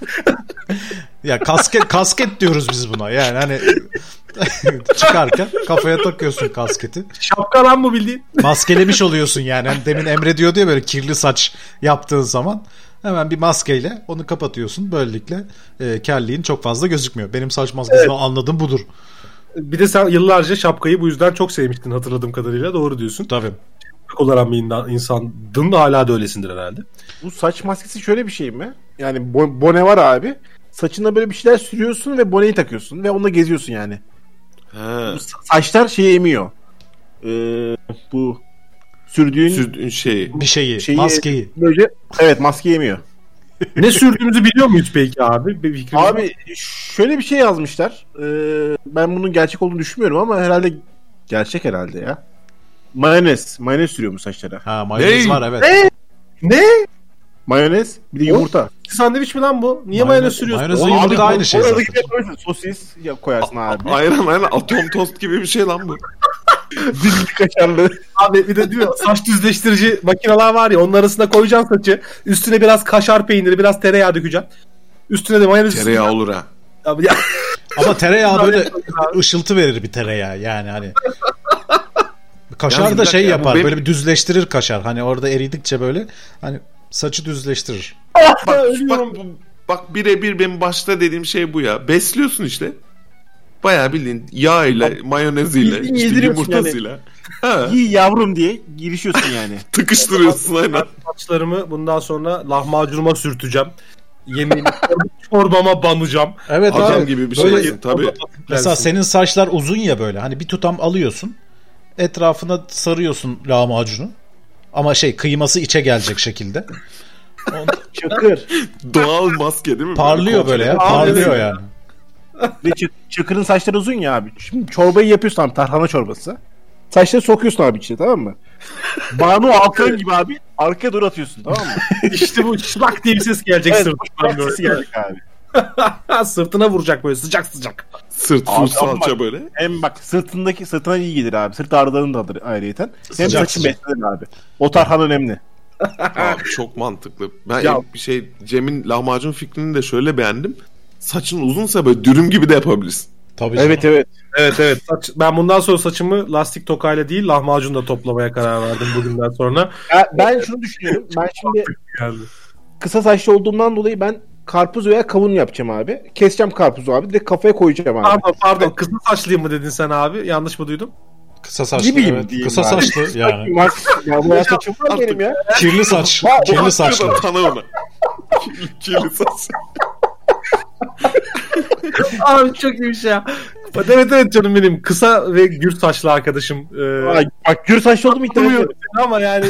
Ya kasket diyoruz biz buna. Yani hani çıkarken kafaya takıyorsun kasketi. Şapka lan bu bildiğin. Maskelemiş oluyorsun yani. Hani demin Emre diyordu ya, böyle kirli saç yaptığın zaman hemen bir maskeyle onu kapatıyorsun. Böylelikle kelliğin çok fazla gözükmüyor. Benim saç maskesinden anladığım budur. Bir de sen yıllarca şapkayı bu yüzden çok sevmiştin hatırladığım kadarıyla. Doğru diyorsun. Tabii. Kullanan bir insandın da hala da öylesindir herhalde. Bu saç maskesi şöyle bir şey mi? Yani bone var abi. Saçına böyle bir şeyler sürüyorsun ve boneyi takıyorsun ve onunla geziyorsun yani. Saçlar şeyi emiyor. Bu sürdüğün şeyi. Bir şeyi, maskeyi. Böyle, evet, maskeyi emiyor. Ne sürdüğümüzü biliyor muyuz peki abi? Abi şöyle bir şey yazmışlar. Ben bunun gerçek olduğunu düşünmüyorum ama herhalde gerçek herhalde ya. Mayonez sürüyor mu saçlara? Ha, mayonez var evet. Ne? Mayonez, bir de yumurta. Sandviç mi lan bu? Niye mayonez sürüyorsun? Mayonezle yumurta aynı şey zaten. Sosis koyarsın abi. Aynen atom tost gibi bir şey lan bu. Dizli kaşarlı. Abi bir de değil mi? Saç düzleştirici makineler var ya, onun arasına koyacaksın saçı. Üstüne biraz kaşar peyniri, biraz tereyağı dökeceksin. Üstüne de mayonez. Tereyağı olur ha. Abi ya. Ama tereyağı böyle ışıltı verir bir tereyağı yani hani. Kaşar da şey yapar, böyle bir düzleştirir kaşar. Hani orada eridikçe böyle hani saçı düzleştirir. Bak birebir benim başta dediğim şey bu ya. Besliyorsun işte. Bayağı bildiğin yağ ile, mayoneziyle, işte yumurtasıyla. Yani. İyi yavrum diye girişiyorsun yani. Tıkıştırıyorsun aynen. Saçlarımı bundan sonra lahmacunuma sürteceğim. Yemeğimi çorbama banacağım. Evet adam abi, gibi bir şeysin tabii. Mesela senin saçlar uzun ya böyle. Hani bir tutam alıyorsun. Etrafına sarıyorsun lahmacunu. Ama kıyması içe gelecek şekilde. Çakır. Doğal maske değil mi? Parlıyor böyle ya. Parlıyor yani. Çakır'ın saçları uzun ya abi. Şimdi çorbayı yapıyorsun abi, tarhana çorbası. Saçları sokuyorsun abi içine, tamam mı? Banu Alkan gibi abi arkaya doğru atıyorsun, tamam mı? İşte bu şlak diye bir ses gelecek, evet, sırtından sesi gelecek abi. Sırtına vuracak böyle sıcak sıcak. Sırt full salça böyle. Hem bak sırtına iyi gelir abi. Sırt ağrılarının da ayrıyeten. Hem Sıcak saçın beslenir abi. O tarhan önemli. Abi çok mantıklı. Ben Cem'in lahmacun fikrini de şöyle beğendim. Saçın uzunsa böyle dürüm gibi de yapabilirsin. Tabii. Evet. Ben bundan sonra saçımı lastik tokayla değil lahmacunla toplamaya karar verdim bugünden sonra. Ben şunu düşünüyorum. Ben şimdi kısa saçlı olduğumdan dolayı ben karpuz veya kavun yapacağım abi. Keseceğim karpuzu abi. Direkt kafaya koyacağım abi. Pardon. Kısa saçlıyım mı dedin sen abi? Yanlış mı duydum? Kısa saçlı. Gibiyim Evet. diyeyim Kısa abi. saçlı yani. Ya bu saçım var benim ya. Kirli saç. Kirli saçlı. Tanı onu. Kirli saç. Abi çok iyiymiş ya. Evet canım benim. Kısa ve gür saçlı arkadaşım. Ay, bak gür saçlı oldum ilk defa. Tanımıyorum seni ama yani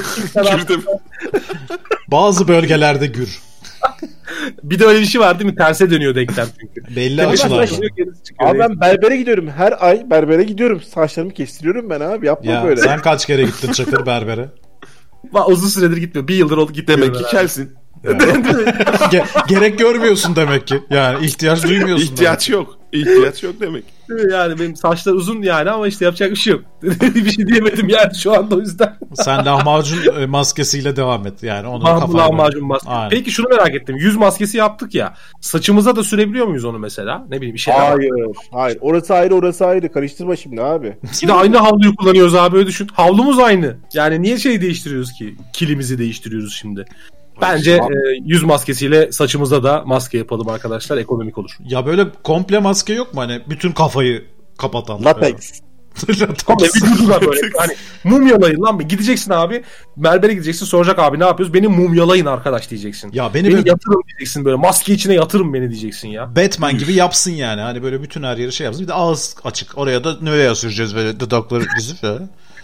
Bazı bölgelerde gür. bir de öyle bir şey var değil mi? Terse dönüyor denklem çünkü. Belli açılarda. Abi ben berbere gidiyorum. Her ay berbere gidiyorum. Saçlarımı kestiriyorum ben abi. Yapma Ya böyle. sen kaç kere gittin Çakır berbere? Uzun süredir gitmiyor. Bir yıldır oldu gitmiyor. Demek ki kelsin. Yani. Gerek görmüyorsun demek ki. Yani ihtiyaç duymuyorsun. İhtiyaç yok. İhtiyaç yok demek. Yani benim saçlar uzun yani ama işte yapacak bir şey yok. Bir şey diyemedim yani şu anda o yüzden. Sen lahmacun maskesiyle devam et. Yani onu kafana Lahmacun maskesi. Peki şunu merak ettim. Yüz maskesi yaptık ya. Saçımıza da sürebiliyor muyuz onu mesela? Ne bileyim bir şey. Hayır. Orası ayrı. Karıştırma şimdi abi. Bir de aynı havluyu kullanıyoruz abi öyle düşün. Havlumuz aynı. Yani niye şey değiştiriyoruz ki? Kilimizi değiştiriyoruz şimdi. Bence yüz maskesiyle saçımıza da maske yapalım arkadaşlar. Ekonomik olur. Ya böyle komple maske yok mu hani bütün kafayı kapatan? Latex. Vücuduna böyle hani mumyalayın lan. Gideceksin abi. Berbere gideceksin. Soracak abi ne yapıyoruz? Beni mumyalayın arkadaş diyeceksin. Ya beni yatırın diyeceksin böyle. Maske içine yatırın beni diyeceksin ya. Batman gibi yapsın yani. Hani böyle bütün her yeri şey yapsın. Bir de ağız açık. Oraya da növeya süreceğiz böyle dudakları dizip böyle.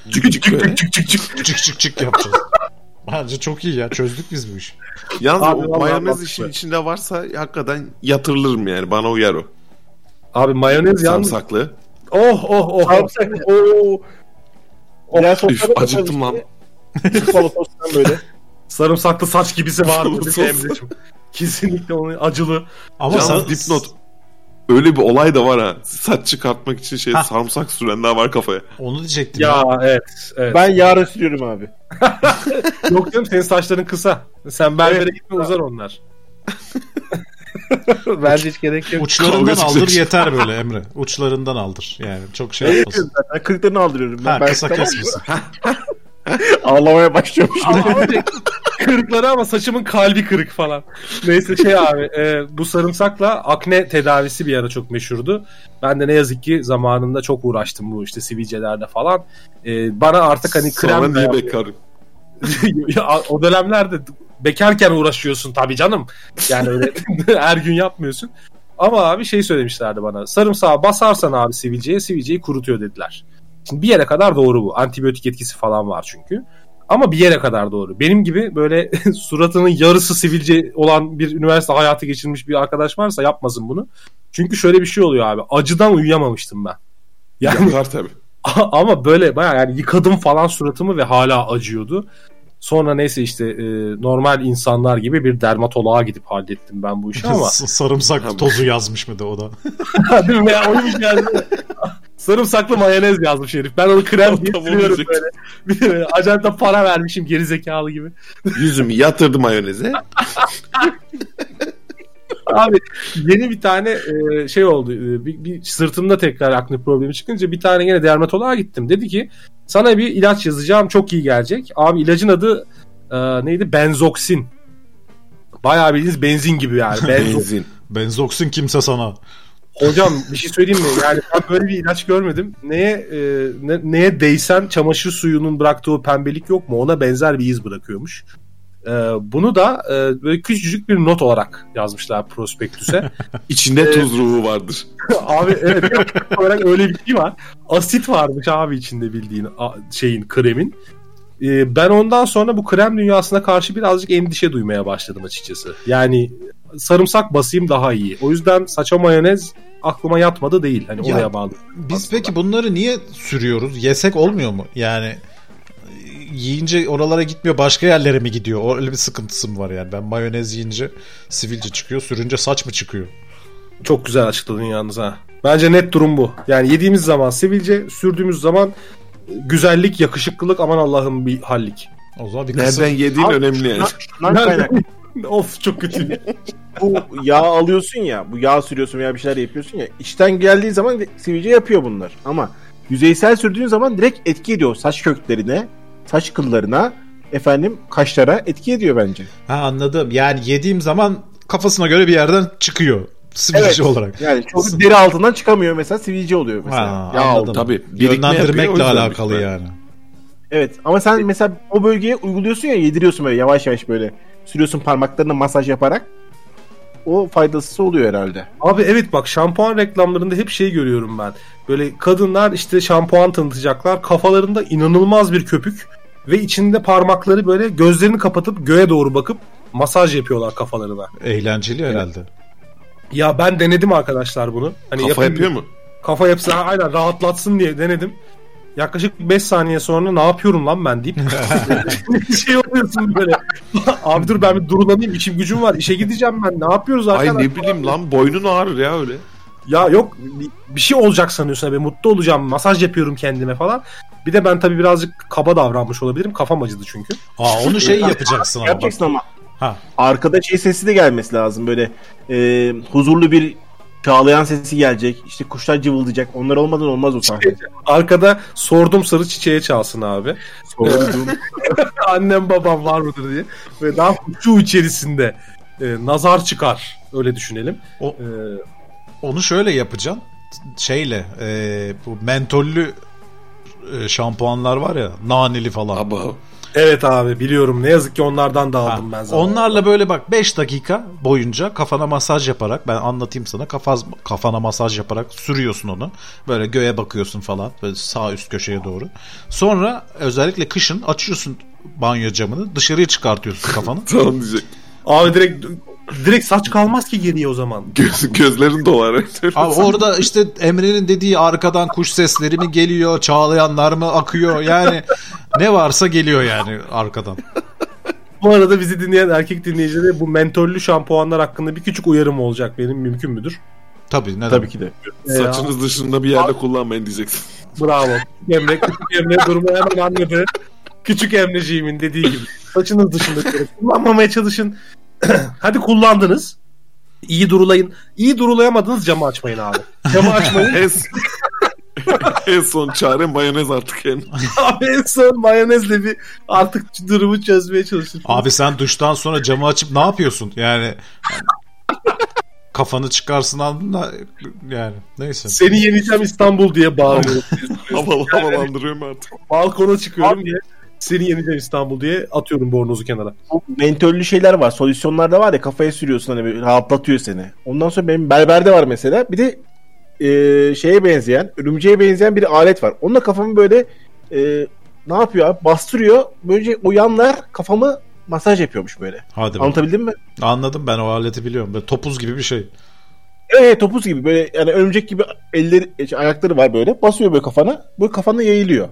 Çık yapacağız. Bence çok iyi ya. Çözdük biz bu işi. Yalnız abi, o mayonez işin içinde varsa hakikaten yatırılırım yani. Bana uyar o. Abi mayonez yalnız. Sarımsaklı. Oh. Sarımsaklı. Acıktım lan. böyle. Sarımsaklı saç gibisi var mı? Kesinlikle onun acılı. Ama dipnot. Öyle bir olay da var ha. Saç çıkartmak için sarımsak sürenler var kafaya. Onu diyecektim. Ya evet. Ben yarın sürüyorum abi. Yok canım senin saçların kısa. Sen berbere gitme uzar onlar. Bence hiç gerek yok. Uçlarından aldır yeter böyle Emre. Uçlarından aldır. Yani çok şey yapmasın. Ben kırıklarını aldırıyorum. Ben kısa kesmesin. Ağlamaya başlıyormuş. Kırıkları ama saçımın kalbi kırık falan. Neyse abi bu sarımsakla akne tedavisi bir ara çok meşhurdu. Ben de ne yazık ki zamanında çok uğraştım bu işte sivilcelerde falan. Bana artık hani krem... Sonra niye bekarım? O dönemlerde bekarken uğraşıyorsun tabii canım. Yani öyle her gün yapmıyorsun. Ama abi şey söylemişlerdi bana. Sarımsağı basarsan abi sivilceyi kurutuyor dediler. Şimdi bir yere kadar doğru bu. Antibiyotik etkisi falan var çünkü. Ama bir yere kadar doğru. Benim gibi böyle suratının yarısı sivilce olan bir üniversite hayatı geçirmiş bir arkadaş varsa yapmasın bunu. Çünkü şöyle bir şey oluyor abi. Acıdan uyuyamamıştım ben. Yani yakar tabii. Ama böyle bayağı yani yıkadım falan suratımı ve hala acıyordu. Sonra neyse işte normal insanlar gibi bir dermatoloğa gidip hallettim ben bu işi ama. Sarımsak tozu yazmış mı da o da? Değil mi ya? Oymuş yani. Sarımsaklı mayonez yazmış herif. Ben onu krem diye sürüyorum böyle. Acayip de para vermişim gerizekalı gibi. Yüzümü yatırdı mayoneze. Abi yeni bir tane şey oldu. Bir sırtımda tekrar akne problemi çıkınca bir tane yine dermatoloğa gittim. Dedi ki sana bir ilaç yazacağım çok iyi gelecek. Abi ilacın adı neydi? Benzoxin. Bayağı bildiğiniz benzin gibi yani. Benzin. Benzoxin kimse sana. Hocam bir şey söyleyeyim mi? Yani ben böyle bir ilaç görmedim. Neye değsen çamaşır suyunun bıraktığı pembelik yok mu? Ona benzer bir iz bırakıyormuş. Bunu da böyle küçücük bir not olarak yazmışlar prospektüse. İçinde tuz ruhu vardır. Abi evet olarak öyle bir şey var. Asit varmış abi içinde bildiğin kremin. Ben ondan sonra bu krem dünyasına karşı birazcık endişe duymaya başladım açıkçası. Yani sarımsak basayım daha iyi. O yüzden saça mayonez aklıma yatmadı değil. Hani oraya bağlı. Biz aslında. Peki bunları niye sürüyoruz? Yesek olmuyor mu? Yani yiyince oralara gitmiyor, başka yerlere mi gidiyor? Öyle bir sıkıntısı mı var yani? Ben mayonez yiyince sivilce çıkıyor, sürünce saç mı çıkıyor? Çok güzel açıkladın yalnız ha. Bence net durum bu. Yani yediğimiz zaman sivilce, sürdüğümüz zaman güzellik, yakışıklılık, aman Allah'ım bir hallik. O zaman bir nereden yediğin önemli yani. Of çok kötü. Bu yağ alıyorsun ya, bu yağ sürüyorsun veya bir şeyler yapıyorsun ya, içten geldiği zaman sivilce yapıyor bunlar. Ama yüzeysel sürdüğün zaman direkt etki ediyor saç köklerine, saç kıllarına, kaşlara etki ediyor bence. Ha anladım. Yani yediğim zaman kafasına göre bir yerden çıkıyor. Sivilce olarak. Yani çok deri altından çıkamıyor mesela, sivilce oluyor mesela. Ha, anladım. Tabii. Yönlendirmekle alakalı yani. Evet ama sen mesela o bölgeye uyguluyorsun ya, yediriyorsun böyle yavaş yavaş böyle. Sürüyorsun parmaklarına masaj yaparak. O faydası oluyor herhalde. Abi evet bak, şampuan reklamlarında hep şey görüyorum ben. Böyle kadınlar işte şampuan tanıtacaklar. Kafalarında inanılmaz bir köpük. Ve içinde parmakları böyle gözlerini kapatıp göğe doğru bakıp masaj yapıyorlar kafalarına. Eğlenceli herhalde. Ya ben denedim arkadaşlar bunu. Hani Kafa yapıyor mu? Kafa yapısı aynen rahatlatsın diye denedim. Yaklaşık 5 saniye sonra ne yapıyorum lan ben deyip şey oluyorsun böyle. Abi dur ben bir durulanayım, işim gücüm var, işe gideceğim ben, ne yapıyoruz arkadaşlar? Ay ne bileyim lan, boynun ağrır ya öyle. Ya yok bir şey olacak sanıyorsun abi, mutlu olacağım, masaj yapıyorum kendime falan. Bir de ben tabii birazcık kaba davranmış olabilirim, kafam acıdı çünkü. Onu şey yapacaksın ama. Yapacaksın ama. Ha. Arkada şey sesi de gelmesi lazım böyle, huzurlu bir çağlayan sesi gelecek. İşte kuşlar cıvıldayacak. Onlar olmadan olmaz o sahne. Arkada sordum sarı çiçeğe çalsın abi. Sordum. Annem babam var mıdır diye. Ve daha huşu içerisinde nazar çıkar. Öyle düşünelim. Onu şöyle yapacaksın. Şeyle bu mentollü şampuanlar var ya, naneli falan. Aba. Evet abi biliyorum. Ne yazık ki onlardan da aldım ben zaten. Onlarla böyle bak 5 dakika boyunca kafana masaj yaparak, ben anlatayım sana, kafana masaj yaparak sürüyorsun onu. Böyle göğe bakıyorsun falan. Böyle sağ üst köşeye doğru. Sonra özellikle kışın açıyorsun banyo camını. Dışarıya çıkartıyorsun kafanı. Tamam diyecek. Abi direkt saç kalmaz ki geriye o zaman. Gözlerin dolar. Abi orada işte Emre'nin dediği arkadan kuş sesleri mi geliyor, çağlayanlar mı akıyor, yani ne varsa geliyor yani arkadan. Bu arada bizi dinleyen erkek dinleyicilere bu mentollü şampuanlar hakkında bir küçük uyarım olacak benim, mümkün müdür? Tabii, neden? Tabii ki de. Saçınız dışında bir yerde kullanmayın diyeceksin. Bravo. Küçük Emre durumu hemen anladı. Küçük Emreciğimin dediği gibi. Saçınız dışında kullanmamaya çalışın. Hadi kullandınız. İyi durulayın. İyi durulayamadınız, camı açmayın abi. Camı açmayın. En son çare mayonez artık yani. Abi en son mayonezle bir artık durumu çözmeye çalışın. Abi sen duştan sonra camı açıp ne yapıyorsun? Yani kafanı çıkarsın anda yani neyse. Seni yeneceğim İstanbul diye bağırıyorum. Havalandırıyorum artık. Balkona çıkıyorum diye. Seni yeneceğim İstanbul diye atıyorum bornozu kenara. Bu mentollü şeyler var. Solüsyonlar da var ya, kafaya sürüyorsun hani, bir rahatlatıyor seni. Ondan sonra benim berberde var mesela. Bir de şeye benzeyen, örümceğe benzeyen bir alet var. Onunla kafamı böyle ne yapıyor abi? Bastırıyor. Böylece o yanlar kafamı masaj yapıyormuş böyle. Hadi anlatabildim mi? Anladım, ben o aleti biliyorum. Böyle topuz gibi bir şey. Evet, topuz gibi böyle, yani örümcek gibi elleri, ayakları var böyle. Basıyor böyle kafana. Böyle kafana yayılıyor.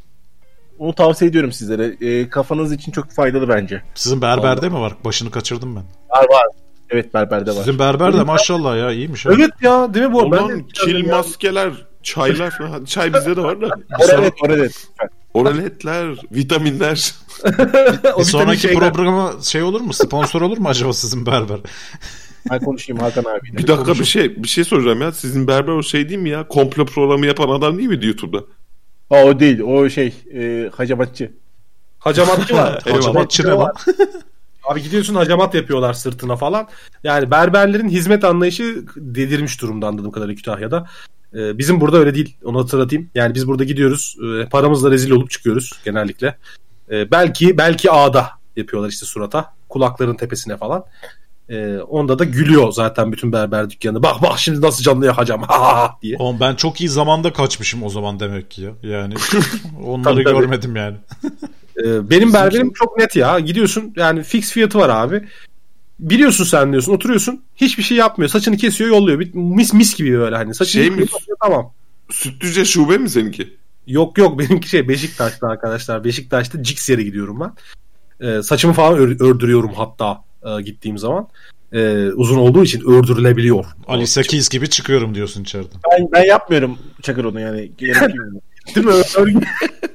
Onu tavsiye ediyorum sizlere. Kafanız için çok faydalı bence. Sizin berberde mi var? Başını kaçırdım ben. Var. Evet, berberde var. Sizin berberde maşallah ya, iyiymiş. Evet ya, değil mi bu? Ondan kil maskeler, çaylar falan. Çay bizde de var da. Oralet. Oraletler, vitaminler. Bir sonraki programa şey olur mu? Sponsor olur mu acaba sizin berber? Ben konuşayım Hakan abi. Bir dakika, bir şey soracağım ya. Sizin berber o şey değil mi ya? Komplo programı yapan adam değil miydi YouTube'da? O değil. O şey hacamatçı. Hacamatçı var. Hacamatçı ne lan? Abi gidiyorsun, hacamat yapıyorlar sırtına falan. Yani berberlerin hizmet anlayışı delirmiş durumda anladığım kadarıyla Kütahya'da. Bizim burada öyle değil. Onu hatırlatayım. Yani biz burada gidiyoruz. Paramızla rezil olup çıkıyoruz genellikle. Belki ağda yapıyorlar işte surata. Kulakların tepesine falan. Onda da gülüyor zaten bütün berber dükkanı. Bak şimdi nasıl canlı yakacağım diye. Oğlum ben çok iyi zamanda kaçmışım o zaman demek ki ya. Yani onları tabii. görmedim yani. Benim berberim çok net ya. Gidiyorsun yani, fix fiyatı var abi. Biliyorsun sen, diyorsun, oturuyorsun. Hiçbir şey yapmıyor. Saçını kesiyor, yolluyor. Mis gibi böyle hani. Saçını şey mi? Tamam. Sütlüce şube mi seninki? Yok benimki Beşiktaş'ta arkadaşlar. Beşiktaş'ta Cix yere gidiyorum ben. Saçımı falan ördürüyorum hatta gittiğim zaman. Uzun olduğu için ördürülebiliyor. Ali Sekiz gibi çıkıyorum diyorsun içeriden. Ben yapmıyorum Çakır onu yani. Değil mi?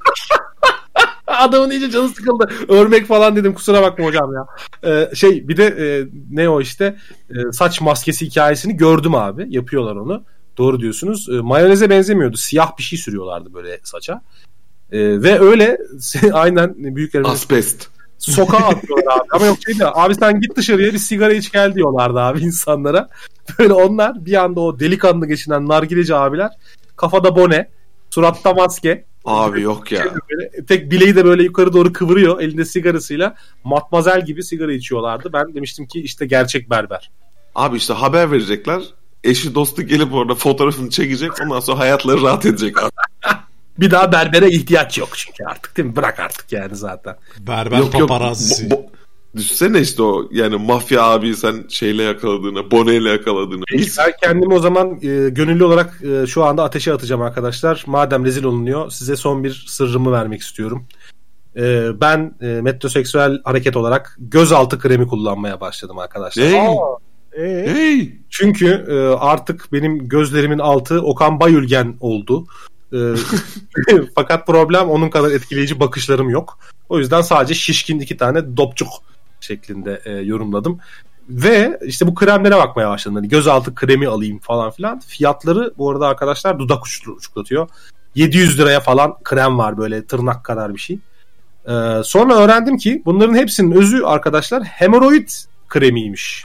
Adamın iyice canı sıkıldı. Örmek falan dedim, kusura bakma hocam ya. Bir de ne o işte saç maskesi hikayesini gördüm abi. Yapıyorlar onu. Doğru diyorsunuz. Mayoneze benzemiyordu. Siyah bir şey sürüyorlardı böyle saça. Ve öyle aynen büyük Asbest. sokağa atıyorlar abi. Ama yok şey de abi sen git dışarıya bir sigara iç gel diyorlardı abi insanlara. Böyle onlar bir anda o delikanlı geçinen nargileci abiler kafada bone, suratta maske. Abi yok ya. Böyle, tek bileği de böyle yukarı doğru kıvırıyor elinde sigarasıyla. Matmazel gibi sigara içiyorlardı. Ben demiştim ki işte gerçek berber. Abi işte haber verecekler. Eşi dostu gelip orada fotoğrafını çekecek. Ondan sonra hayatları rahat edecek abi. Bir daha berbere ihtiyaç yok çünkü artık değil mi? Bırak artık yani zaten. Berber paparazzisi. Düşünsene işte o yani mafya abi sen şeyle yakaladığını, boneyle yakaladığını. Ben kendimi o zaman gönüllü olarak şu anda ateşe atacağım arkadaşlar. Madem rezil olunuyor size son bir sırrımı vermek istiyorum. Ben metroseksüel hareket olarak gözaltı kremi kullanmaya başladım arkadaşlar. Hey. Çünkü artık benim gözlerimin altı Okan Bayülgen oldu. Fakat problem onun kadar etkileyici bakışlarım yok. O yüzden sadece şişkin 2 tane dopçuk şeklinde yorumladım. Ve işte bu kremlere bakmaya başladım. Hani gözaltı kremi alayım falan filan. Fiyatları bu arada arkadaşlar dudak uçuklatıyor. 700 liraya falan krem var böyle tırnak kadar bir şey. Sonra öğrendim ki bunların hepsinin özü arkadaşlar hemoroid kremiymiş.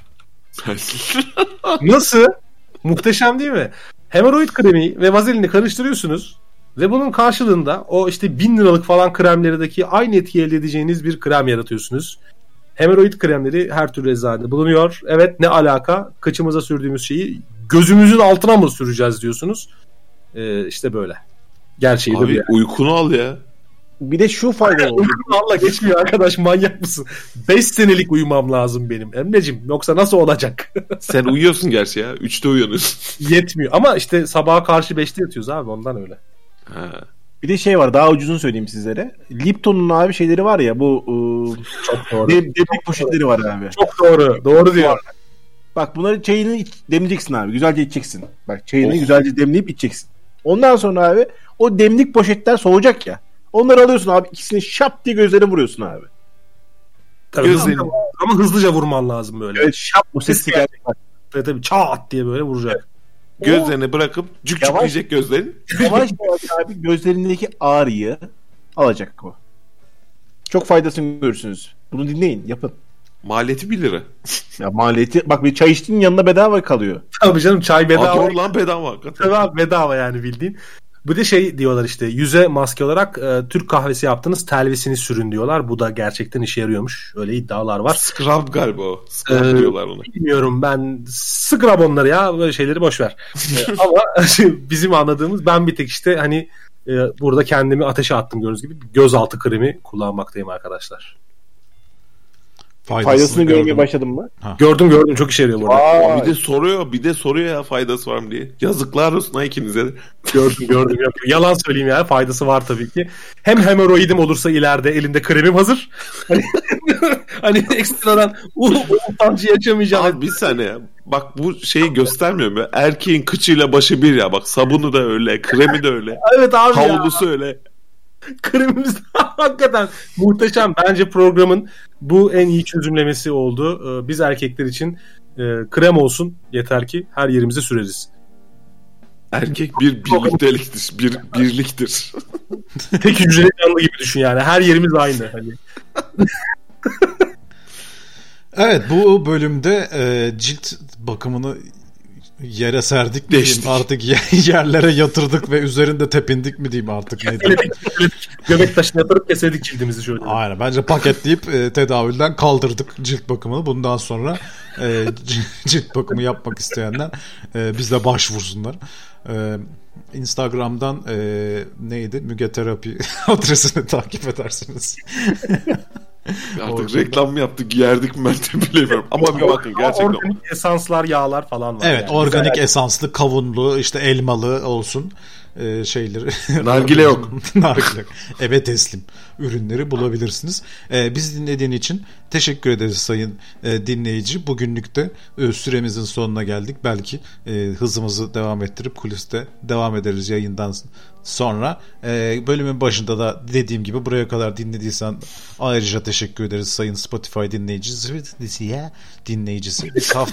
Nasıl? Muhteşem değil mi? Hemoroid kremi ve vazelini karıştırıyorsunuz ve bunun karşılığında o işte 1000 liralık falan kremlerdeki aynı etkiyi elde edeceğiniz bir krem yaratıyorsunuz. Hemoroid kremleri her türlü eczanede bulunuyor. Evet ne alaka? Kıçımıza sürdüğümüz şeyi gözümüzün altına mı süreceğiz diyorsunuz. İşte böyle. Gerçeği de abi yani. uykunu al ya. Bir de şu fayda oldu. Valla geçmiyor arkadaş manyak mısın? 5 senelik uyumam lazım benim Emre'cim. Yoksa nasıl olacak? Sen uyuyorsun gerçi ya. 3'te uyanıyorsun. Yetmiyor. Ama işte sabaha karşı 5'te yatıyoruz abi ondan öyle. Ha. Bir de şey var daha ucuzunu söyleyeyim sizlere. Lipton'un abi şeyleri var ya bu Çok doğru. demlik poşetleri var abi. Çok doğru. Doğru diyor. Bak bunları çayını demleyeceksin abi. Güzelce içeceksin. Bak çayını güzelce demleyip içeceksin. Ondan sonra abi o demlik poşetler soğuyacak ya. Onları alıyorsun abi ikisini şap diye gözlerine vuruyorsun abi. Tabii Gözlerini- ama hızlıca vurman lazım böyle. Evet şap bu sesi geldi. Tabii çat diye böyle vuracak. Gözlerini bırakıp cük Yavaş. cükleyecek gözlerin. Yavaş yavaş abi gözlerindeki ağrıyı alacak o. Çok faydasını görürsünüz. Bunu dinleyin yapın. Maliyeti 1 lira. Ya maliyeti bak bir çay içtiğin yanında bedava kalıyor. Tabii canım çay bedava. Doğru lan bedava hakikaten. Tabii abi, bedava yani bildiğin. Bu da şey diyorlar işte yüze maske olarak Türk kahvesi yaptığınız telvisini sürün diyorlar. Bu da gerçekten işe yarıyormuş. Öyle iddialar var. Scrub galiba o. Scrub diyorlar ona. Bilmiyorum ben scrub onları ya böyle şeyleri boş ver. Ama bizim anladığımız ben bir tek işte hani burada kendimi ateşe attım gördüğünüz gibi gözaltı kremi kullanmaktayım arkadaşlar. Faydasını görmeye başladın mı? Gördüm çok işe yarıyor bu arada. Bir de soruyor ya faydası var mı diye. Yazıklar olsun ha ikinize de. Gördüm. Yok. Yalan söyleyeyim ya faydası var tabii ki. Hem hemoroidim olursa ileride elinde kremim hazır. Hani ekstradan utancı yaşamayacağım. Abi bir saniye ya. Bak bu şeyi göstermiyor mu? Erkeğin kıçıyla başı bir ya. Bak sabunu da öyle, kremi de öyle. Evet abi ya. Havlusu öyle. Kremimiz hakikaten muhteşem. Bence programın bu en iyi çözümlemesi oldu. Biz erkekler için krem olsun yeter ki her yerimize süreriz. Erkek bir birlikteliktir. Birliktir. Tek hücreli canlı gibi düşün yani. Her yerimiz aynı. Hani. Evet bu bölümde cilt bakımını yere serdik mi diyeyim Geçtik. artık yerlere yatırdık ve üzerinde tepindik mi diyeyim artık ne diyeyim. Göbek taşına yatırıp kesedik cildimizi şöyle. Aynen bence paketleyip tedavülden kaldırdık cilt bakımını. Bundan sonra cilt bakımı yapmak isteyenler bizle başvursunlar. Instagram'dan neydi? Müge Terapi adresini takip edersiniz. Artık reklam mı yaptık, yerdik mi ben de bilemiyorum. Ama bir bakın gerçekten. Organik esanslar, yağlar falan var. Evet yani. organik Güzel. esanslı, kavunlu, işte elmalı olsun şeyleri. Nargile yok. Nargile yok. Eve teslim ürünleri bulabilirsiniz. Biz dinlediğin için teşekkür ederiz sayın dinleyici. Bugünlük de süremizin sonuna geldik. Belki hızımızı devam ettirip kuliste devam ederiz yayından sonra. Bölümün başında da dediğim gibi buraya kadar dinlediysen ayrıca teşekkür ederiz sayın Spotify dinleyicisi.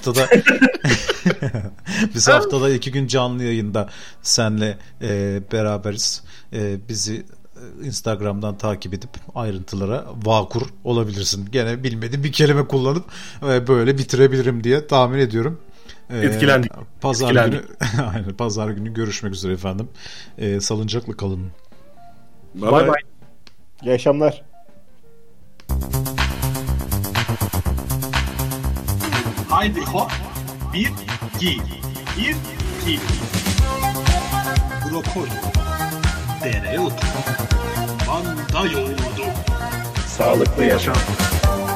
Biz haftada 2 gün canlı yayında senle beraberiz. Bizi Instagram'dan takip edip ayrıntılara vakur olabilirsin. Gene bilmediğim bir kelime kullanıp böyle bitirebilirim diye tahmin ediyorum. Etkilendik. Günü aynen, pazar günü görüşmek üzere efendim. Sağlıcakla kalın. Bay bay. İyi akşamlar. Haydi hop. Bir, iki. Bir, iki. Brokoli. Dereotu. Manda yoğurdu. Sağlıklı yaşam.